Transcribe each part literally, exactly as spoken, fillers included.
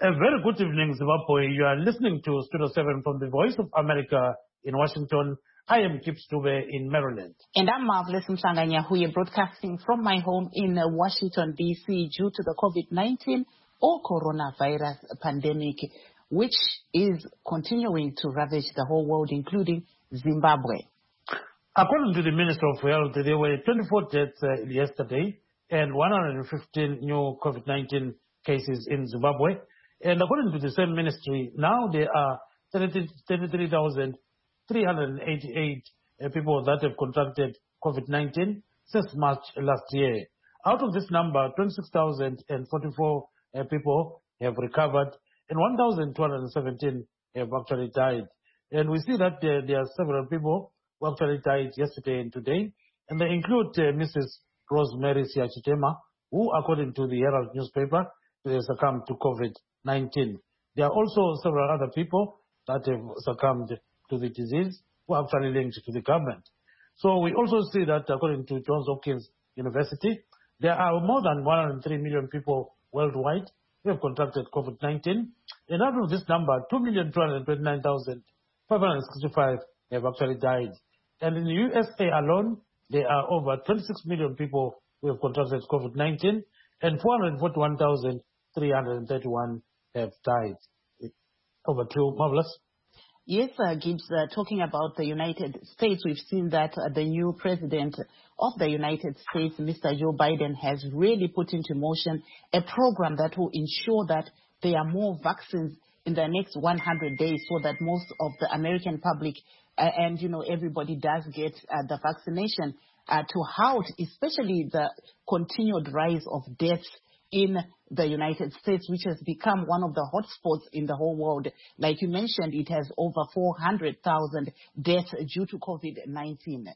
A very good evening, Zimbabwe. You are listening to Studio seven from the Voice of America in Washington. I am Kip Stube in Maryland. And I'm Marvelous Mhlanganya, who are broadcasting from my home in uh, Washington, D C due to the COVID nineteen or coronavirus pandemic, which is continuing to ravage the whole world, including Zimbabwe. According to the Minister of Health, there were twenty-four deaths uh, yesterday and one hundred fifteen new COVID nineteen cases in Zimbabwe. And according to the same ministry, now there are thirty-three thousand three hundred eighty-eight uh, people that have contracted COVID nineteen since March last year. Out of this number, twenty-six thousand forty-four uh, people have recovered and one thousand two hundred seventeen have actually died. And we see that uh, there are several people who actually died yesterday and today. And they include uh, Missus Rosemary Siachitema, who, according to the Herald newspaper, they succumbed to COVID nineteen. There are also several other people that have succumbed to the disease who are actually linked to the government. So we also see that, according to Johns Hopkins University, there are more than one hundred three million people worldwide who have contracted COVID nineteen. And out of this number, two million two hundred twenty-nine thousand five hundred sixty-five have actually died. And in the U S A alone, there are over twenty-six million people who have contracted COVID nineteen and four hundred forty-one thousand three hundred thirty-one have died. Over to you, Marvelous. Yes, uh, Gibbs, uh, talking about the United States, we've seen that uh, the new president of the United States, Mister Joe Biden, has really put into motion a program that will ensure that there are more vaccines in the next one hundred days so that most of the American public uh, and, you know, everybody does get uh, the vaccination uh, to halt, especially the continued rise of deaths in the United States, which has become one of the hotspots in the whole world. Like you mentioned, it has over four hundred thousand deaths due to COVID nineteen.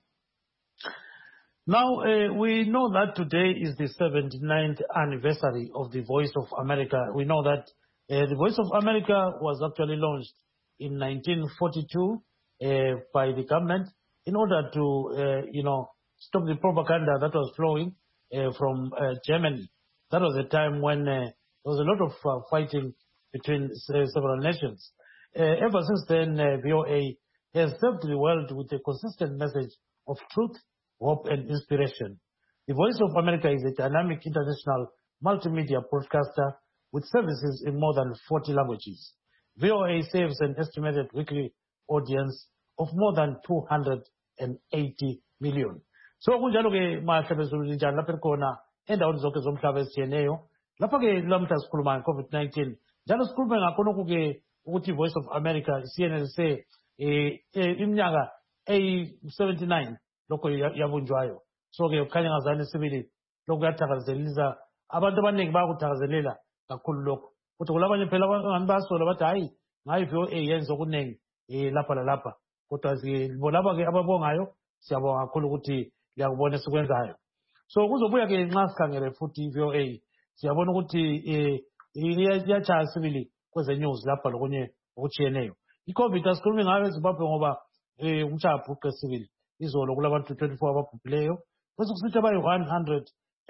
Now, uh, we know that today is the seventy-ninth anniversary of the Voice of America. We know that uh, the Voice of America was actually launched in nineteen forty-two uh, by the government in order to, uh, you know, stop the propaganda that was flowing uh, from uh, Germany. That was a time when uh, there was a lot of uh, fighting between uh, several nations. Uh, ever since then, uh, V O A has served the world with a consistent message of truth, hope, and inspiration. The Voice of America is a dynamic international multimedia broadcaster with services in more than forty languages. V O A serves an estimated weekly audience of more than two hundred eighty million. So, kunjalo ke mahlabezulu njani lapha khona endaweni zonke zomhlaba ezitshiyeneyo lapha ke lamhla sikhuluma nge-COVID nineteen njalo sikhulume ngakho ke ukuthi Voice of America siyenelise eh iminyaka eyi-seventy-nine lokho yabunjwayo. So ke kukhanya ngazani sibili lokho kuyathakazelisa abantu abaningi bayakuthakazelela kakhulu lokho. Kodwa kulabanye phela abangani basola bathi hayi ngayo i-V O A yenza okunengi eh lapha lalapha. Kodwa labo ke ababongayo siyabonga kakhulu ukuthi liyakubona esikwenzayo. So kuzobuya ke nxa sikhangele futhi i-V O A siyabona ukuthi eh iyachaya sibili kweze news lapha lokunye okutshiyeneyo. I-COVID asikhulumi ngayo eZimbabwe ngoba eh umtshaya bhuqe sibili izolo kulabantu twenty-four ababhubhileyo bese kusithi abayi one hundred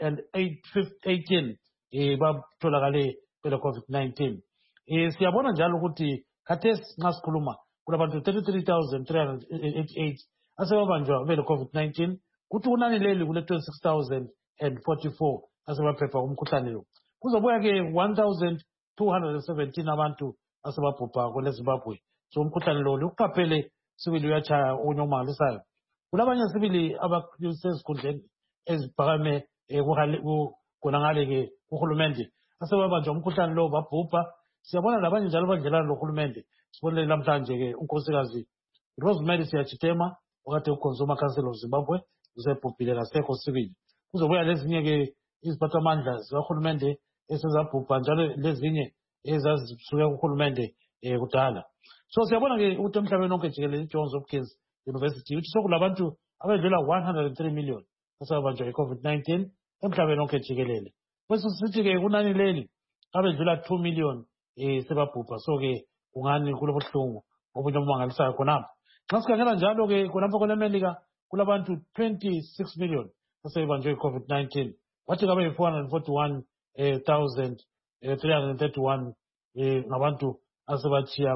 eighteen eh batholakale kwele COVID nineteen. Eh siyabona njalo ukuthi khathesi nxa sikhuluma kulabantu thirty-three thousand three hundred eighty-eight asebabanjwa bele COVID nineteen. Kuthi kunani leli kule twenty-six thousand forty-four asebaphepha umkhuhlane lo. Kuzobuya ke one thousand two hundred seventeen abantu asebabhubha kwele Zimbabwe. So umkhuhlane lo ukuqaphele sibili uyachaya unyomalisayo. Kulabanye sibili abasezikundleni eziphakame khona ngale ke uhulumende asebabanjwa umkhuhlane lo babhubha. Siyabona labanye njalo bandlelana lohulumende. Sibonele namhlanje ke unkosikazi Rosemary Siachitema wakati ukonzuma Council of Zimbabwe uzebhubhile kasekho sibili. Kuzobuya lezinye ke iziphathamandla zikahulumende esezabhubha njalo lezinye ezazisuke kuhulumende eh kudala. So siyabona ke ukuthi emhlabeni wonke jikelele Johns Hopkins University uthi sokulabantu abedlula one hundred three million asebanjwa i-COVID nineteen emhlabeni wonke jikelele. Bese sithi ke kunani leli abedlula two million eh sebabhubha. So ke kungani kulobuhlungu obunye obumangalisayo khonapho. Nxa sikhangela njalo ke khonapho kwelemelika kulabantu twenty-six million asebanjwe i-COVID nineteen. Wathi kabe four hundred forty-one thousand three hundred thirty-one eh ngabantu asebachiya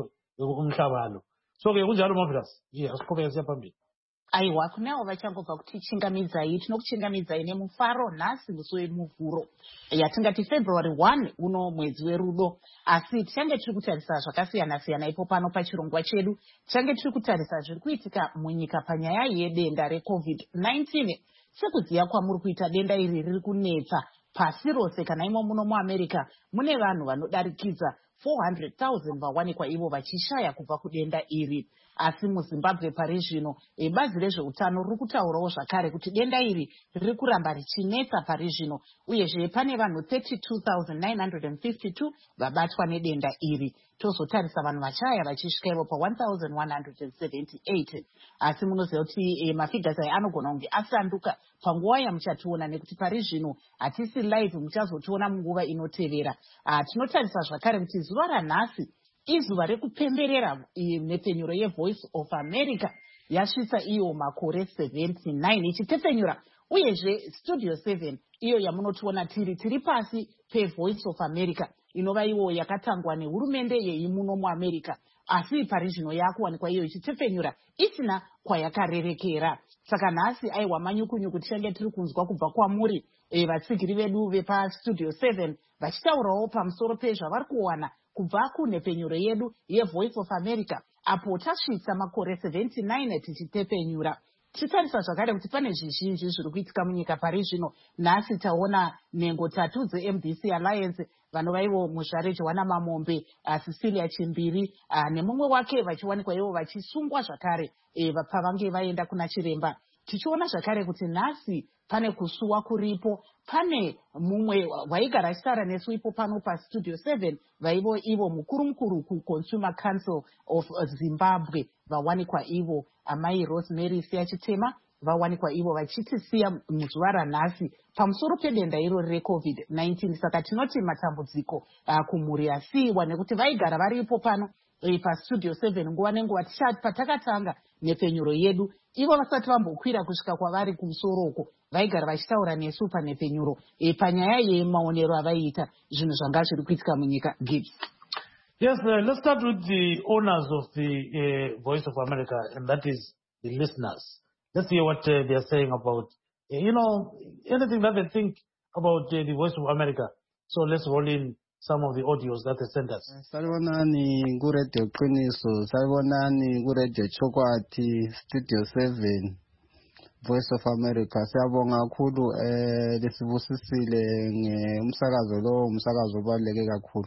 umhlaba lo. So ke kunjalo Marvelous. Yeah, asiqhubeke siya phambili. Aiwa kunawo vachangobva kutichingamidzai tinokuchingamidzai nemufaro nhasi musi wemuvhuro yatingati February first uno mwedzi werudo, asi tichange tiri kutarisa zvakasiyana siyana ipo pano pachirongwa chedu. Tichange tiri kutarisa zviri kuitika munyika panyaya yedenda recovid nineteen. Sekuziva kwamuri kuita denda iri riri kunetsa pasi rose, kana imo muno muAmerica mune vanhu vanodarikidza four hundred thousand vawanikwa ivo vachishaya kubva kudenda iri. Asi muZimbabwe pari zvino bazi rezveutano riri kutaurawo zvakare kuti denda iri riri kuramba richinetsa pari zvino, uyezve pane vanhu thirty-two thousand nine hundred fifty-two vabatwa nedenda iri. Tozotarisa vanhu vachaya vachisvika ivo pa one thousand one hundred seventy-eight. Asi munoziva kuti e, mafigasi aya anogona kunge asanduka panguva yamuchationa, nekuti pari zvino hatisi live, muchazotiona munguva inotevera. Ah, tinotarisa zvakare kuti zuva ranhasi izuva rekupemberera nhepfenyuro yeVoice of America yasvitsa iyo makore seventy-nine ichitepfenyura, uyezve Studio seven iyo yamunotiona tiri tiri pasi peVoice of America inova iwo yakatangwa nehurumende yeimuno muAmerica, asi pari zvino yakuwanikwa iyo ichitepfenyura isina kwayakarerekera. Saka nhasi aiwa manyukunyuku tichange tiri kunzwa kubva kwamuri e, vatsigiri vedu vepaStudio seven vachitaurawo pamusoro pezvavari kuwana kubva kunhepfenyuro yedu yeVoice of America apo tasvitsa makore seventy-nine tichitepfenyura. Tichitarisa zvakare kuti pane zvizhinji zviri kuitika munyika pari zvino. Nhasi taona nhengo tatu dzeM B C Alliance vanova ivo muzvare Johanna Mamombe, Cecilia Chimbiri nemumwe wake vachiwanikwa ivo vachisungwa zvakare e, pavange vaenda kuna chiremba. Tichiona zvakare kuti nhasi pane kusuwa kuripo, pane mumwe waigara achitaura nesu ipo pano paStudio seven vaivo ivo mukuru mukuru kuConsumer Council of Zimbabwe vawanikwa ivo amai Rosemary Siyachitema vawanikwa ivo vachitisiya muzuva ranhasi pamusoro pedenda irori recovid nineteen. Saka tinoti matambudziko uh, kumhuri yasiiwa nekuti vaigara varipo pano e, paStudio seven nguva nenguva tichati patakatanga nhepfenyuro yedu ivo vasati vambokwira kusvika kwavari kumusoroko vaigara vachitaura nesu panhepfenyuro e, panyaya yemaonero avaiita zvinhu zvanga zviri kuitika munyika. Gibbs. Yes, uh, let's start with the owners of the uh, Voice of America, and that is the listeners. Let's hear what uh, they are saying about, uh, you know, anything that they think about uh, the Voice of America. So let's roll in some of the audios that they sent us. Salibonani kuRadio Qiniso, salibonani kuRadio Chokwati, Studio seven, Voice of America. Siyabonga kakhulu eh lesibusisile ngumsakazo lo, umsakazo obaluleke kakhulu.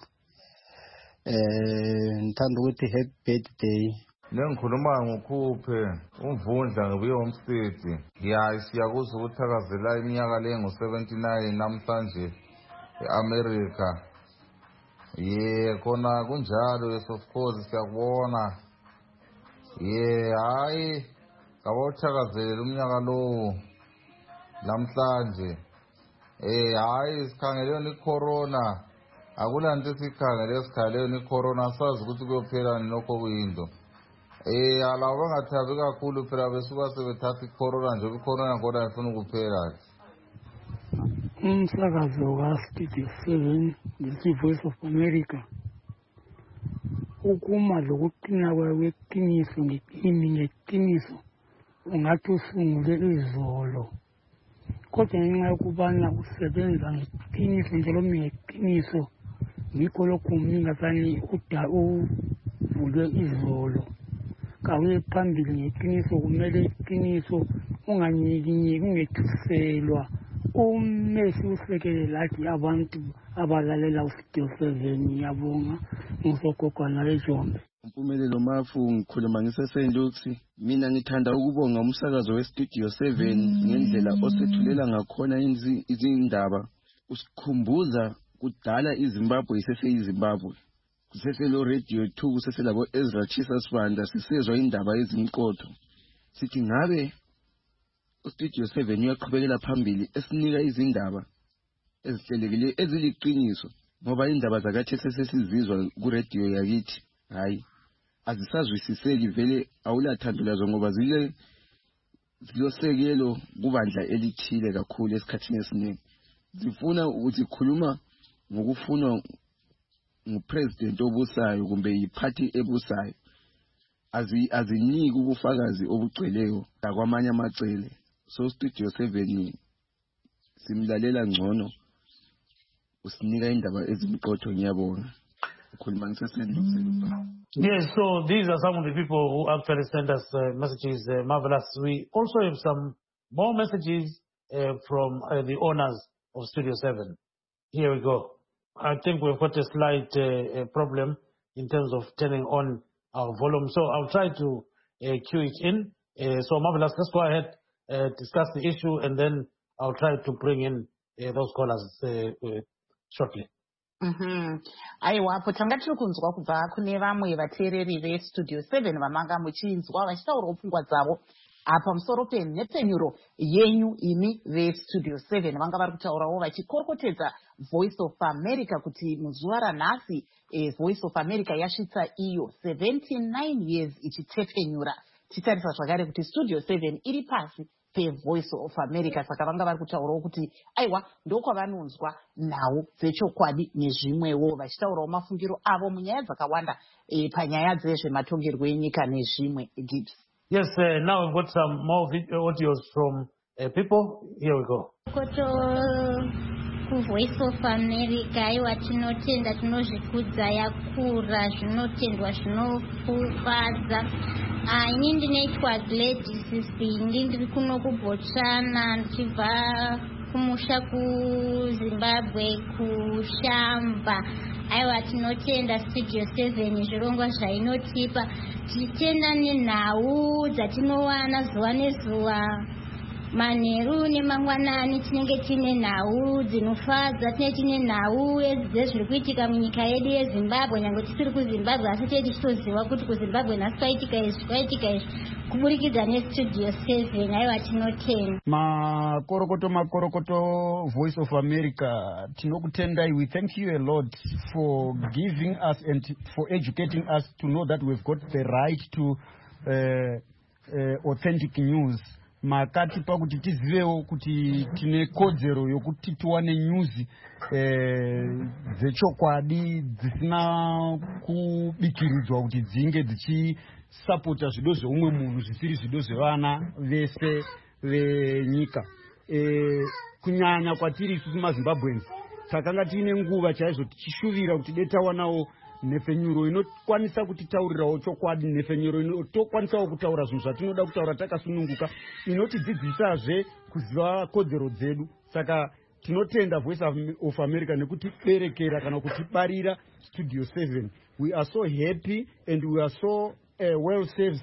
Eh ngithanda ukuthi happy birthday. Nengikhuluma ngokhuphe umvundla ngibuye umsiti. Ya siyakuzwa ukuthakazela iminyaka le ngo seventy-nine namhlanje eAmerica. Yeah, khona kunjalo, yes of course siyakubona. Yeah, hayi kabothakazelela umnyaka lo namhlanje. Eh hayi sikhangele ni corona. Akulanto sikhangele sikhale ni corona sazi ukuthi kuyophela nokho kuyinto. Eh alaba bangathabi kakhulu phela besuka sebethatha icorona nje icorona kodwa ifuna ukuphela. Umsakazo kaStudio seven ngeVoice of America ukuma lokuqina kweqiniso ngeqini ngeqiniso ungathi usungule izolo, kodwa ngenxa yokubana usebenza ngeqiniso njalo ngeqiniso yikho lokhu umningasani uda uvulwe izolo. Kawuye phambili ngeqiniso, kumele iqiniso unganyikinyeki ungethuselwa. Umesi usekele lathi abantu abalalela uStudio seven. Ngiyabonga ngizogogwana leJombe. Umpumelelo Mafu, ngikhuluma ngiseSaint Luke's. Mina ngithanda ukubonga umsakazo weStudio seven ngendlela osethulela ngakhona izindaba. Usikhumbuza kudala iZimbabwe iseseyiZimbabwe. Kuseselo Radio two, kuseselabo Ezra Chisa Sibanda, sisezwa indaba ezimqotho. Sithi ngabe uStudio seven uyaqhubekela phambili esinika izindaba ezihlelekile eziliqiniso, ngoba indaba zakathi sesizizwa kuRadio yakithi hayi azisazwisiseki, vele awulathando lazo ngoba zile zilosekelo kubandla elithile kakhulu esikhathini esiningi. Zifuna ukuthi khuluma ngokufunwa ngupresident obusayo kumbe yiphathi ebusayo azi aziniki ubufakazi obugcweleyo kwamanye amacele. So Studio seven simlalela ngcono usinika indaba ezimqotho. Ngiyabonga. Yes, so these are some of the people who actually send us uh, messages. Uh, marvelous. We also have some more messages uh, from uh, the owners of Studio seven. Here we go. I think we've got a slight uh, problem in terms of turning on our volume. So I'll try to uh, cue it in. Uh, so marvelous. Let's go ahead, uh, discuss the issue, and then I'll try to bring in uh, those callers uh, uh, shortly. Mhm. Aiwa po tanga tiri kunzwa kubva kune vamwe vateereri veStudio seven vamanga muchinzwa vachitaura pfungwa dzavo apa musoro penhepfenyuro yenyu imi veStudio seven vanga vari kutaurawo vachikorokotedza Voice of America kuti muzuva ranhasi eh, Voice of America yasvitsa iyo seventy-nine years ichitepfenyura. Titarisa zvakare kuti Studio seven iri pasi Voice of America saka vanga vari kutaurawo kuti aiwa ndokwavanonzwa nhau dzechokwadi nezvimwewo vachitaurawo mafungiro avo munyaya dzakawanda e, panyaya dzezvematongerwo enyika nezvimwe. Gibbs. Yes, uh, now we've got some more video audios from uh, people. Here we go. Koto ku Voice of America aiwa tinotenda tinozvikudza yakura zvinotendwa zvinofadza. Ah, ini ndinoitwa Gladys Sindi ndiri kuno kuBotswana ndichibva kumusha kuZimbabwe kushamba. Aiwa tinotenda Studio seven zvirongwa zvainotipa. Tichitenda nenhau dzatinowana zuva nezuva. Manheru nemangwanani tinenge tine nhau dzinofadza, tinenge tine nhau dzezviri kuitika munyika yedu yeZimbabwe. Nyange tisiri kuZimbabwe asi tenge tichitoziva kuti kuZimbabwe nhasi kwaitika izvi kwaitika izvi kuburikidza neStudio seven. Aiwa tinotenda. Makorokoto makorokoto Voice of America tinokutendai. We thank you a lot for giving us and for educating us to know that we've got the right to uh, uh, authentic news. Makatipa kuti tizivewo kuti tine kodzero yokuti tiwane news eh, dzechokwadi dzisina kubikiridzwa kuti dzinge dzichisapota zvido zveumwe munhu zvisiri zvido zvevana vese venyika. Eh, kunyanya kwatiri isusu maZimbabweans takanga tiine nguva chaizvo tichishuvira kuti detawanawo nhepfenyuro inokwanisa kutitaurirawo chokwadi, nhepfenyuro inotokwanisawo kutaura zvinhu zvatinoda kutaura takasununguka, inotidzidzisazve kuziva kodzero dzedu. Saka tinotenda Voice of America nekuti berekera kana kuti barira Studio seven. We are so happy and we are so uh, well served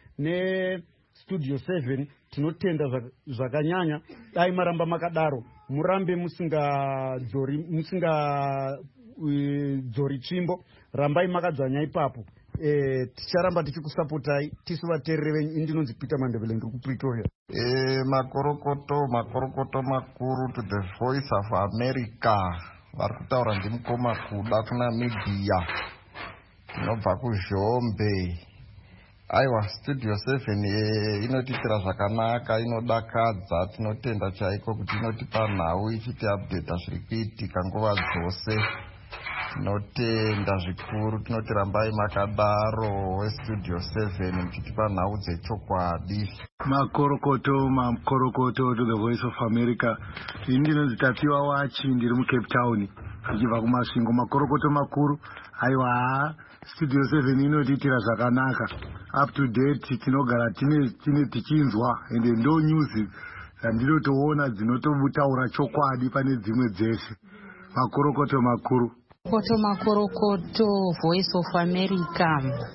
ne Studio seven. Tinotenda zvakanyanya. Dai maramba makadaro murambe musinga dzori musinga dzori tsvimbo, rambai makadzanya ipapo. Eh, ticharamba tichikusapotai tisu vateereri venyu. Indinonzi Peter Mandebele ndiri kuPretoria. Eh, makorokoto makorokoto makuru to the Voice of America. Vari kutaura ndimukoma kuda kuNamibia inobva kuZhombe. Aiwa Studio seven eh, inotiitira zvakanaka, inodakadza. Tinotenda chaiko kuti inotipa nhau ichiti update zviri kuitika nguva dzose. Tinotenda zvikuru, tinoti rambai makadaro weStudio seven muchitipa nhau dzechokwadi. Makorokoto makorokoto to the Voice of America. Indinonzi Tapiwa Wachi ndiri muCape Town ndichibva kumasvingo. Makorokoto makuru. Aiwa Studio seven inotiitira zvakanaka, up to date, tinogara tine tine tichinzwa ende ndo news dzandinotoona dzinototaura chokwadi pane dzimwe dzese. Makorokoto makuru. Koto makorokoto Voice of America.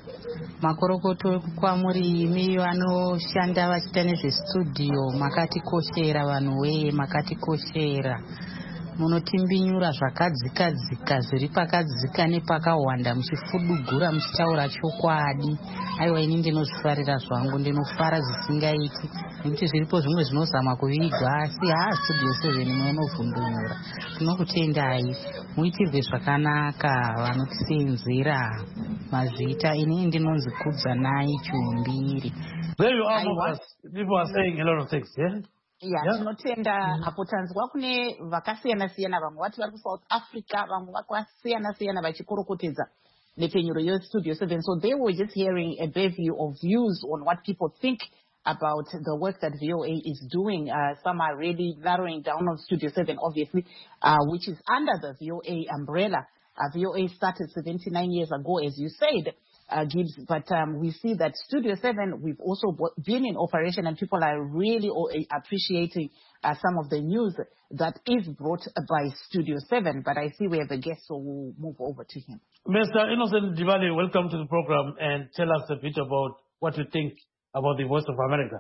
Makorokoto kwamuri imi vanoshanda vachita nezvestudio, makatikoshera vanhu weye, makatikoshera. Munotimbinyura zvakadzika dzika zviri pakadzika nepakawanda muchifudugura muchitaura chokwadi. Aiwa ini ndinozvifarira zvangu, ndinofara zvisingaiti nekuti zviripo zvimwe zvinozama kuvigwa asi ha Studio seven munovhundunyura. Tinokutendai, muitirwe zvakanaka vanotisenzera mazita. Ini ndinonzi Kudzanai Chumbiri. There you are, people are saying a lot of things, yeah? Yeah, tinotenda hapo tanzwa kune vakasiyana siyana vamwe vati vari kuSouth Africa vamwe vakasiyana siyana vachikorokotedza nepenyuro yeStudio seven. So they were just hearing a bevy of views on what people think about the work that V O A is doing. Uh, some are really narrowing down on Studio seven, obviously, uh, which is under the V O A umbrella. Uh, V O A started seventy-nine years ago, as you said, uh, Gibbs, but um, we see that Studio seven, we've also been in operation, and people are really appreciating uh, some of the news that is brought by Studio seven. But I see we have a guest, so we'll move over to him. Mister Innocent Dibali, welcome to the program, and tell us a bit about what you think about the Voice of America.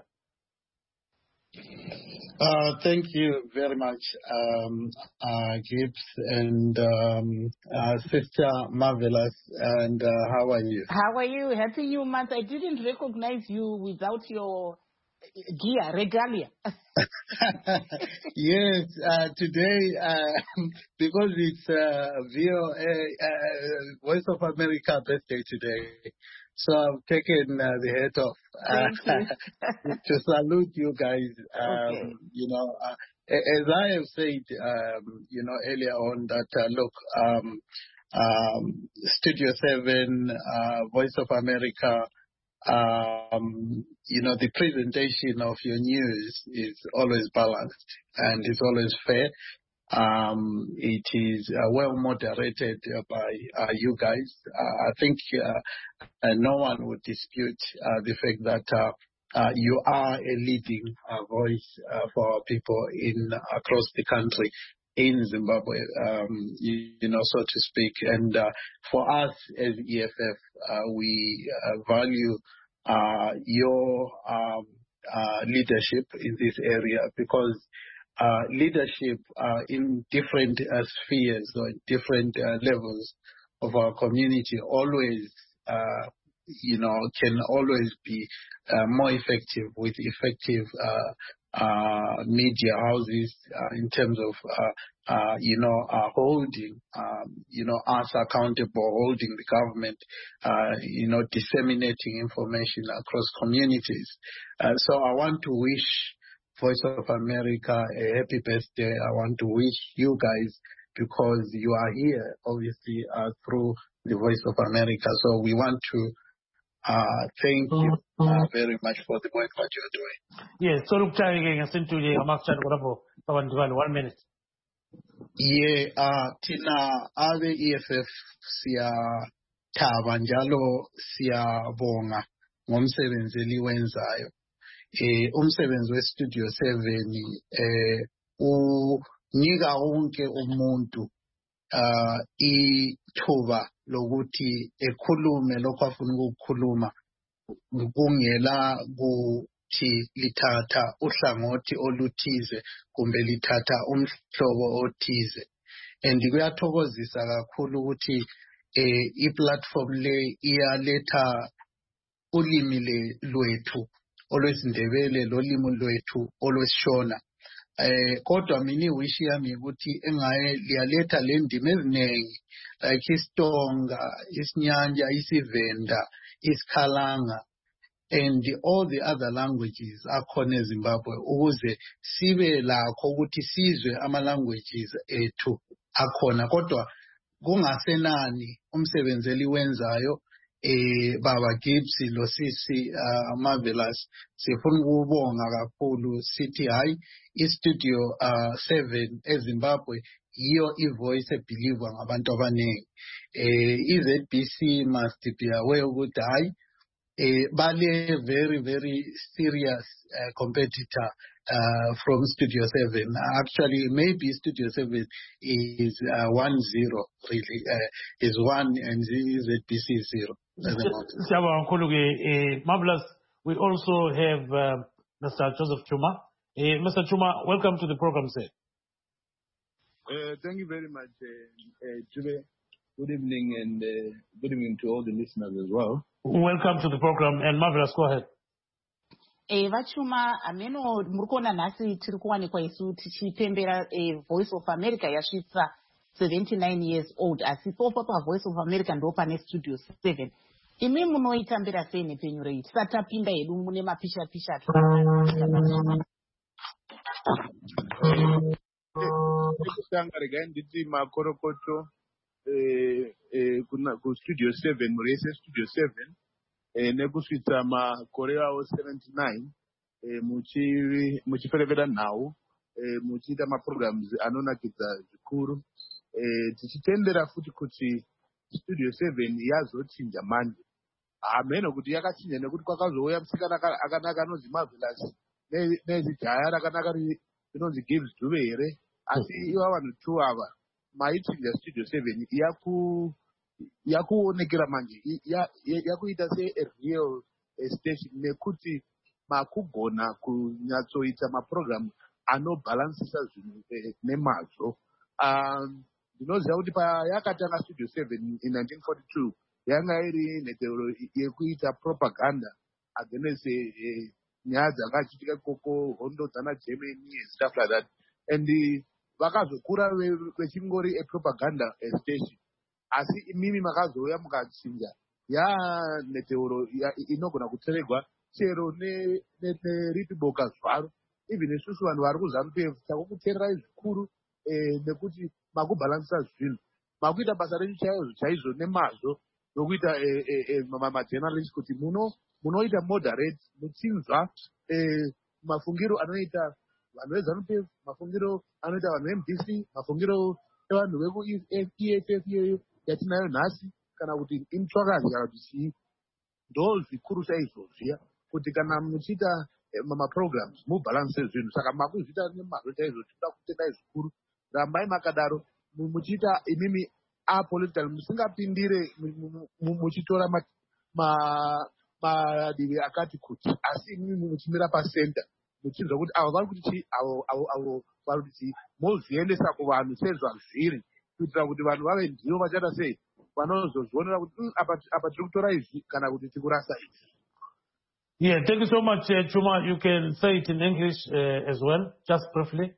Uh, thank you very much, um, uh, Gibbs and um, uh, Sister Marvelous. And uh, how are you? How are you? Happy New Month. I didn't recognize you without your gear, regalia. Yes, uh, today, uh, because it's uh, V O A, uh, Voice of America birthday today. So I've taken uh, the head off uh, to salute you guys. Um, okay. You know, uh, as I have said, um, you know, earlier on that, uh, look, um, um, Studio seven, uh, Voice of America, um, you know, the presentation of your news is always balanced and is always fair. Um, it is uh, well moderated uh, by uh, you guys. Uh, I think uh, uh, no one would dispute uh, the fact that uh, uh, you are a leading uh, voice uh, for our people in across the country, in Zimbabwe, um, you, you know, so to speak. And uh, for us as E F F, uh, we uh, value uh, your um, uh, leadership in this area, because Uh, leadership uh, in different uh, spheres or different uh, levels of our community always, uh, you know, can always be uh, more effective with effective uh, uh, media houses uh, in terms of, uh, uh, you know, uh, holding, um, you know, us accountable, holding the government, uh, you know, disseminating information across communities. Uh, so I want to wish Voice of America a happy birthday. I want to wish you guys, because you are here, obviously, uh, through the Voice of America. So we want to uh, thank you uh, very much for the work that you're doing. Yes, so look, one minute. Yeah, uh, Tina, ave E F F siya thaba njalo siya bonga ngomsebenzi eliwenzayo. Eh, umsebenzi weStudio seven eh unika wonke umuntu uh ithuba lokuthi ekhulume lokho afuna ukukhuluma kungela kuthi lithatha uhlangothi oluthize kumbe lithatha umhlobo othize. And kuyathokozisa kakhulu ukuthi eh iplatform le iyaletha ulimi lwethu olwesindebele lolimi lwethu olwesishona. Eh kodwa mina wish yami ukuthi engaye liyaletha le ndimi eziningi like isiTonga, isiNyanja, isiVenda, isikhalanga, and all the other languages akhona eZimbabwe, ukuze sibe lakho ukuthi sizwe ama languages ethu akhona. Kodwa kungasenani umsebenzi eliwenzayo. Eh Baba Gibbs lo sisi uh, Marvelous, sifuna ukubonga kakhulu sithi hayi iStudio uh, seven eZimbabwe yiyo ivoice ebelievwa ngabantu abaningi. Eh iZ B C must be aware ukuthi hayi eh bale very very serious uh, competitor uh, from Studio seven. Actually, maybe Studio seven is uh, one zero really, uh, is one and Z B C is zero. Marvelous. We also have uh, Mister Joseph Chuma. Uh, Mister Chuma, welcome to the program, sir. Uh, thank you very much, uh, uh, Jube. Good evening, and uh, good evening to all the listeners as well. Welcome to the program, and Marvelous, go ahead. Eh vachuma ameno murikona nhasi tiri kuwanikwa isu tichipembera eh, Voice of America yasvitsa seventy-nine years old, asi popa pa Voice of America ndo pane Studio seven. Imi munoitambira sei nepenyu rei tisatapinda hedu mune mapisha pisha. ekutanga regai nditi makorokoto eh, eh, kuna kustudio seven murese studio seven eh, nekusvitsa makore avo seventy-nine eh, muchi- muchiferevera nhau eh, muchiita maprograms anonakidza zvikuru eh, tichitendera futi kuti studio seven yazochinja manje hameno kuti yakachinja nekuti kwakazouya musikana aka- akanaka anonzi Marvelous ne- nezijaya rakanaka ri- rinonzi Gibbs Dube here asi iva vanhu two ava maichinja studio seven yaku yakuonekera manje I- ya- ya- yakuita sereal station nekuti makugona kunyatsoita maprogram anobhalansisa zvinhu eh, nemazvo. Um, ndinoziva kuti payakatanga studio seven in nineteen forty-two yanga iri nhetero yekuita propaganda against eh, nyaya dzakachitika ikoko hondo dzana Germany and stuff like that and eh, vakazokura ve- vechingori epropaganda eh, station asi imimi makazouya mukachinja yanhetero inogona kuteregwa chero ne- ne- neripi boka zvaro even isusu vanhu vari kuzanu pf takukuteererai zvikuru eh, nekuti makubhalansisa zvinhu makuita basa renyu chaizvo chaizvo nemazvo nokuita eh, eh, eh, ma- majournalist kuti muno munoita moderate muchinzwa eh, mafungiro anoita vanhu vezanu pf mafungiro anoita vanhu veM D C mafungiro evanhu veku-E F F iyoyo yatinayo nhasi kana kuti imitsvakazi kana kuti chii ndo zvikuru chaizvo zviya kuti kana muchiita eh, mamaprograms mubhalanse zvinhu saka makuzviita nemazvo chaizvo tinoda kutendai zvikuru rambai makadaro mu- muchiita imimi apolitical musingapindire mu- mu- mu- muchitora ma- ma- madivi akati kuti asi imimi muchimira pacenter muchinzwa kuti avo vari kuti chii avo avo avo vari kuti chii mozviendesa kuvanhu sezvazviri kuitira kuti vanhu vave ndivo vachaita sei vanozozvionera kuti "Mm, apa apa tiri kutora izvi kana kuti tiri kurasa izvi." Yeah, thank you so much, uh, Chuma. You can say it in English uh, as well, just briefly.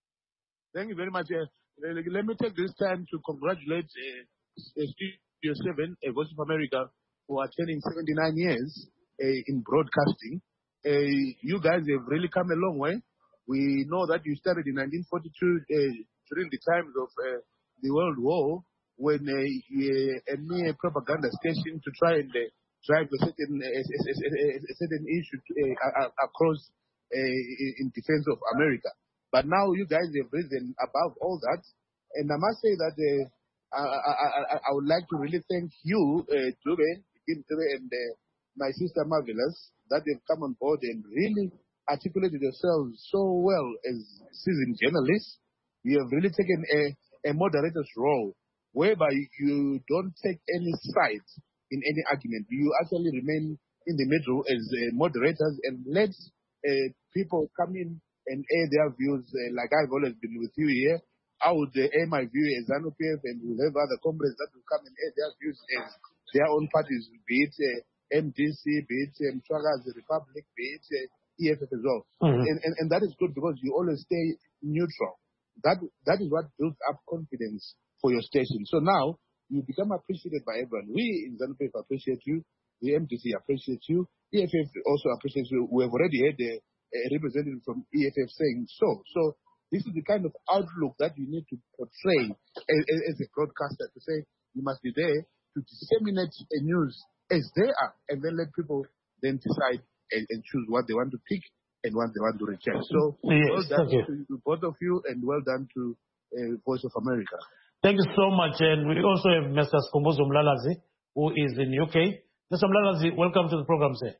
Thank you very much. Uh, let let me take this time to congratulate uh, uh, Studio seven, uh, Voice of America, for attaining seventy-nine years uh, in broadcasting. Uh, you guys have really come a long way. We know that you started in nineteen forty-two uh, during the times of uh, the World War when uh, you, uh, a mere propaganda station to try and uh, drive a certain, uh, a, a, a, a certain issue to, uh, a- across uh, in defense of America. But now you guys have risen above all that. And I must say that uh, I, I, I, I would like to really thank you, uh, Dube, Kim Dube, and uh, my sister Marvelous, that they've come on board and really articulated yourselves so well as seasoned journalists. You have really taken a, a moderator's role, whereby you don't take any sides in any argument. You actually remain in the middle as uh, moderators and let uh, people come in and air their views, uh, like I've always been with you here. I would uh, air my view as ZANU P F, and we'll have other comrades that will come and air their views as their own parties, be it uh, M D C, be it um, Chwaga's Republic, be it uh, E F F as well. Mhm. And, and, and that is good because you always stay neutral. That That is what builds up confidence for your station. So now you become appreciated by everyone. We in ZANU P F appreciate you. The M D C appreciates you. E F F also appreciates you. We have already had a, a representative from E F F saying so. So this is the kind of outlook that you need to portray as, as a broadcaster, to say you must be there to disseminate a news as they are, and then let people then decide and, and choose what they want to pick and what they want to reject. So Yes, well done thank you. to both of you, and well done to uh, Voice of America. Thank you so much. And we also have Mister Skumbuzo Mlalazi, who is in U K. Mister Mlalazi, welcome to the program, sir.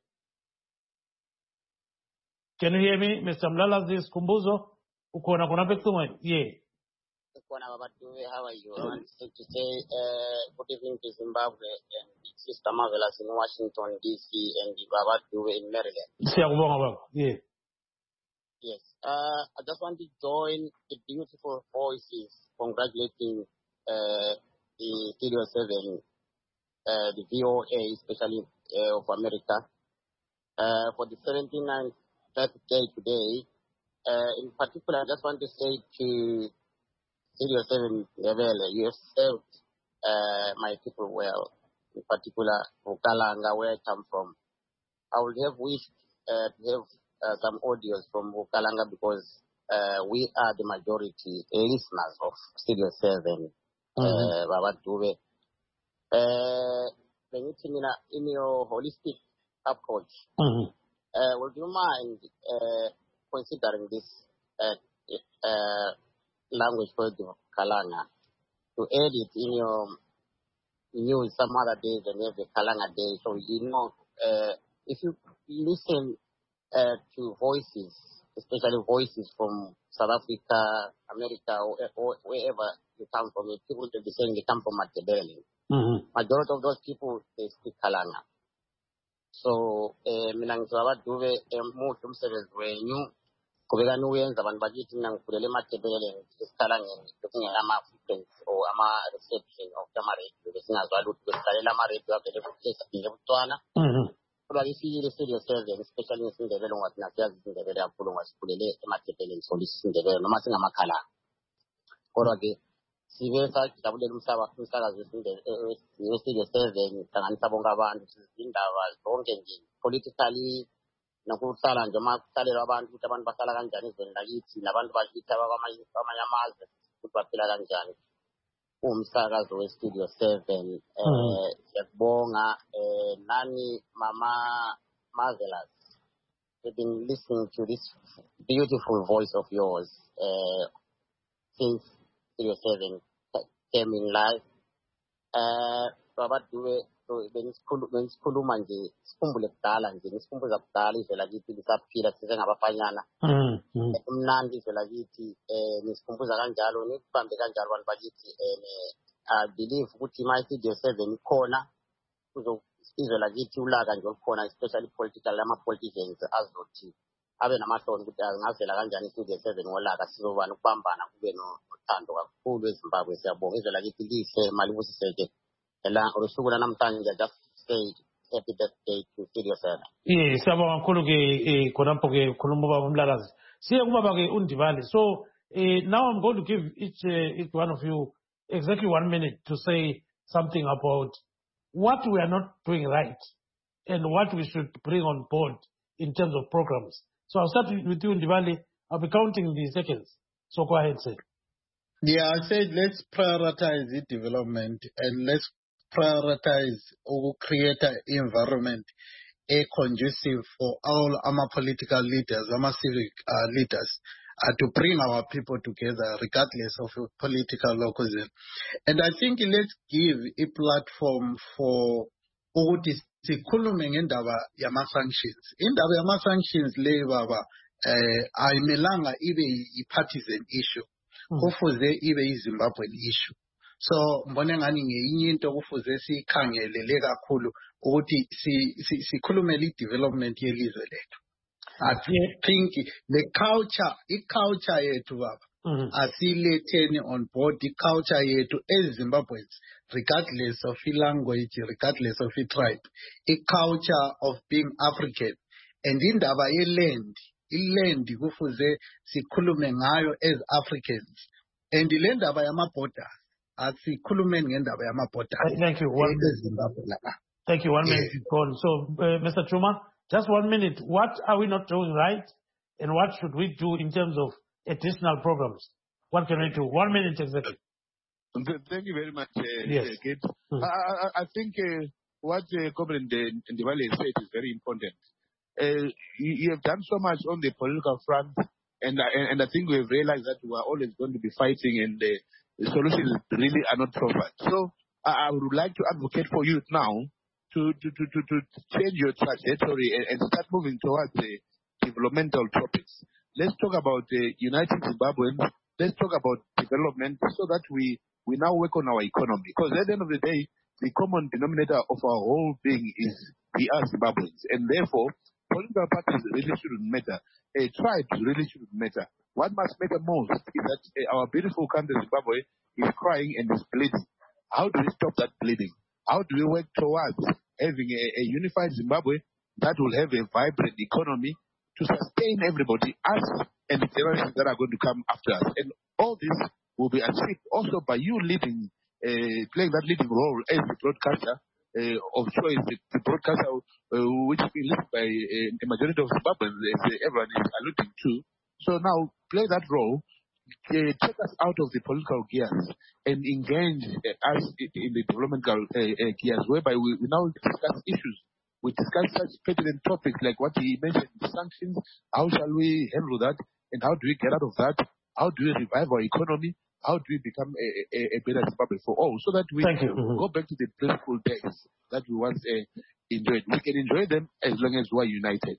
Can you hear me, Mister Mlalazi Skumbuzo? Ukona kuna pektumwe? Yeah. Kwana Babatuwe, how are you? I want to say uh, good evening to Zimbabwe and Sister Marvelous in Washington, D C, and Babatuwe in Maryland. Siyakubonga baba. Yeah. Yes. Uh, I just want to join the beautiful voices congratulating uh, the Studio seven, uh, the V O A, especially uh, of America, uh, for the seventy-ninth birthday today. Uh, in particular, I just want to say to Studio seven, Yabele, you have served uh, my people well, in particular, Bukalanga, where I come from. I would have wished uh, to have uh, some audios from Bukalanga because uh, we are the majority listeners of Studio seven, uh, Baba Dube. Uh, in your holistic approach, Mm-hmm. uh, would you mind uh, considering this uh, uh, language called Kalanga to add it in your news some other days and every Kalanga day? So, you know, uh, if you listen uh, to voices, especially voices from South Africa, America, or, or wherever you come from, people will be saying they come from Matabele. Mm-hmm. Majority of those people, they speak Kalanga. So, mina ngizoba duve emuhle umsebenzi wenyu kubeka niwenza abantu bakithi mina ngivulele eMatabele ngisikhalanga lokungena ama-frequency or ama-reception of ama-radio besingazwa lutho besihlalela ama-radio avele kuhlesa phile ebucwana kodwa ifikile studio seven especially ngesindebele ngoba thina siyazi isindebele kakhulu ngoba sikhulele eMatabele ngisolisa isindebele noma singamakhalanga kodwa-ke sibe sajabulela umsakazo westudio seven hlanganisa bonke abantu izindaba zonke nje politically nokuhlala nje uma kuhlalelwa abantu ukuthi abantu bahlala kanjani ezweni lakithi nabantu bakithi abakwamanye amazwe ukuthi baphila kanjani umsakazo westudio seven siyakubonga nani Mama Marvelous. We've been listening to this beautiful voice of yours uh, since Studio seven came in live. Uh, Baba Dube, benisikhuluma nje sikhumbule kudala nje nisikhumbuza kudala izwe lakithi lisaphila sisengabafanyana. Umnandi izwe lakithi eh nisikhumbuza kanjalo nikubambe kanjalo abantu bakithi eh I believe ukuthi my Studio seven ikhona kuzo izwe lakithi ulaka nje olukhona especially political ama politicians azothi abe namahloni ukuthi angavela kanjani Studio seven ngolaka sizobana ukubambana kube nothando kakhulu eZimbabwe. Siyabonga izwe lakithi lihle malibusiseke la usuku namhlanje just say happy birthday to Studio seven. Eh siyabonga kakhulu ke khonapho ke khuluma baba umlalazi siye kubaba ke undibale. So eh now I'm going to give each uh, each one of you exactly one minute to say something about what we are not doing right and what we should bring on board in terms of programs. So I'll start with you, Ndibale. I'll be counting the seconds. So go ahead, sir. Yeah, I said let's prioritize the development and let's prioritize or create an environment a conducive for all our political leaders, our civic uh, leaders, uh, to bring our people together regardless of political localism. And I think let's give a platform for ukuthi sikhulume ngendaba yama-sanctions. Indaba yama-sanctions le baba eh ayimelanga ibe i-partisan issue. Kufuze ibe i-Zimbabwean issue. So mbone ngani ngeyinye into kufuze sikhangelele kakhulu ukuthi sikhulumele i-development yelizwe lethu. I think the culture, i-culture yethu baba asiletheni on board i-culture yethu as Zimbabweans, regardless of the language, regardless of the tribe, a culture of being African. And indaba ye-land, i-land kufuze sikhulume ngayo as Africans. And le ndaba yama-borders, asikhulume ngendaba yama-borders. Thank you. One minute. Thank you. One minute is gone. So, uh, Mister Chuma, just one minute. What are we not doing right? And what should we do in terms of additional programs? What can we do? One minute exactly. Thank you very much, uh, yes. uh, Kate. Mm. I, I think uh, what uh, Comrade Ndibale said is very important. Uh, you, you have done so much on the political front, and, uh, and, and I think we have realized that we are always going to be fighting, and uh, the solutions really are not proper. So I, I would like to advocate for you now to, to, to, to, to change your trajectory and, and start moving towards the developmental topics. Let's talk about uh, uniting Zimbabweans. Let's talk about development so that we, we now work on our economy. Because at the end of the day, the common denominator of our whole being is we are Zimbabweans. And therefore, political parties really shouldn't matter. Uh, tribes really shouldn't matter. What must matter most is that uh, our beautiful country, Zimbabwe, is crying and is bleeding. How do we stop that bleeding? How do we work towards having a, a unified Zimbabwe that will have a vibrant economy to sustain everybody, us and the generations that are going to come after us? And all this will be achieved also by you leading, uh, playing that leading role as the broadcaster uh, of choice, the, the broadcaster uh, which is listened by uh, the majority of Zimbabweans, as everyone is alluding to. So now play that role, uh, take us out of the political gears and engage uh, us in the developmental uh, uh, gears, whereby we, we now discuss issues. We discuss such pertinent topics like what he mentioned, sanctions, how shall we handle that, and how do we get out of that? How do we revive our economy? How do we become a, a, a better Zimbabwe for all? So that we can go back to the blissful days that we once uh, enjoyed. We can enjoy them as long as we are united.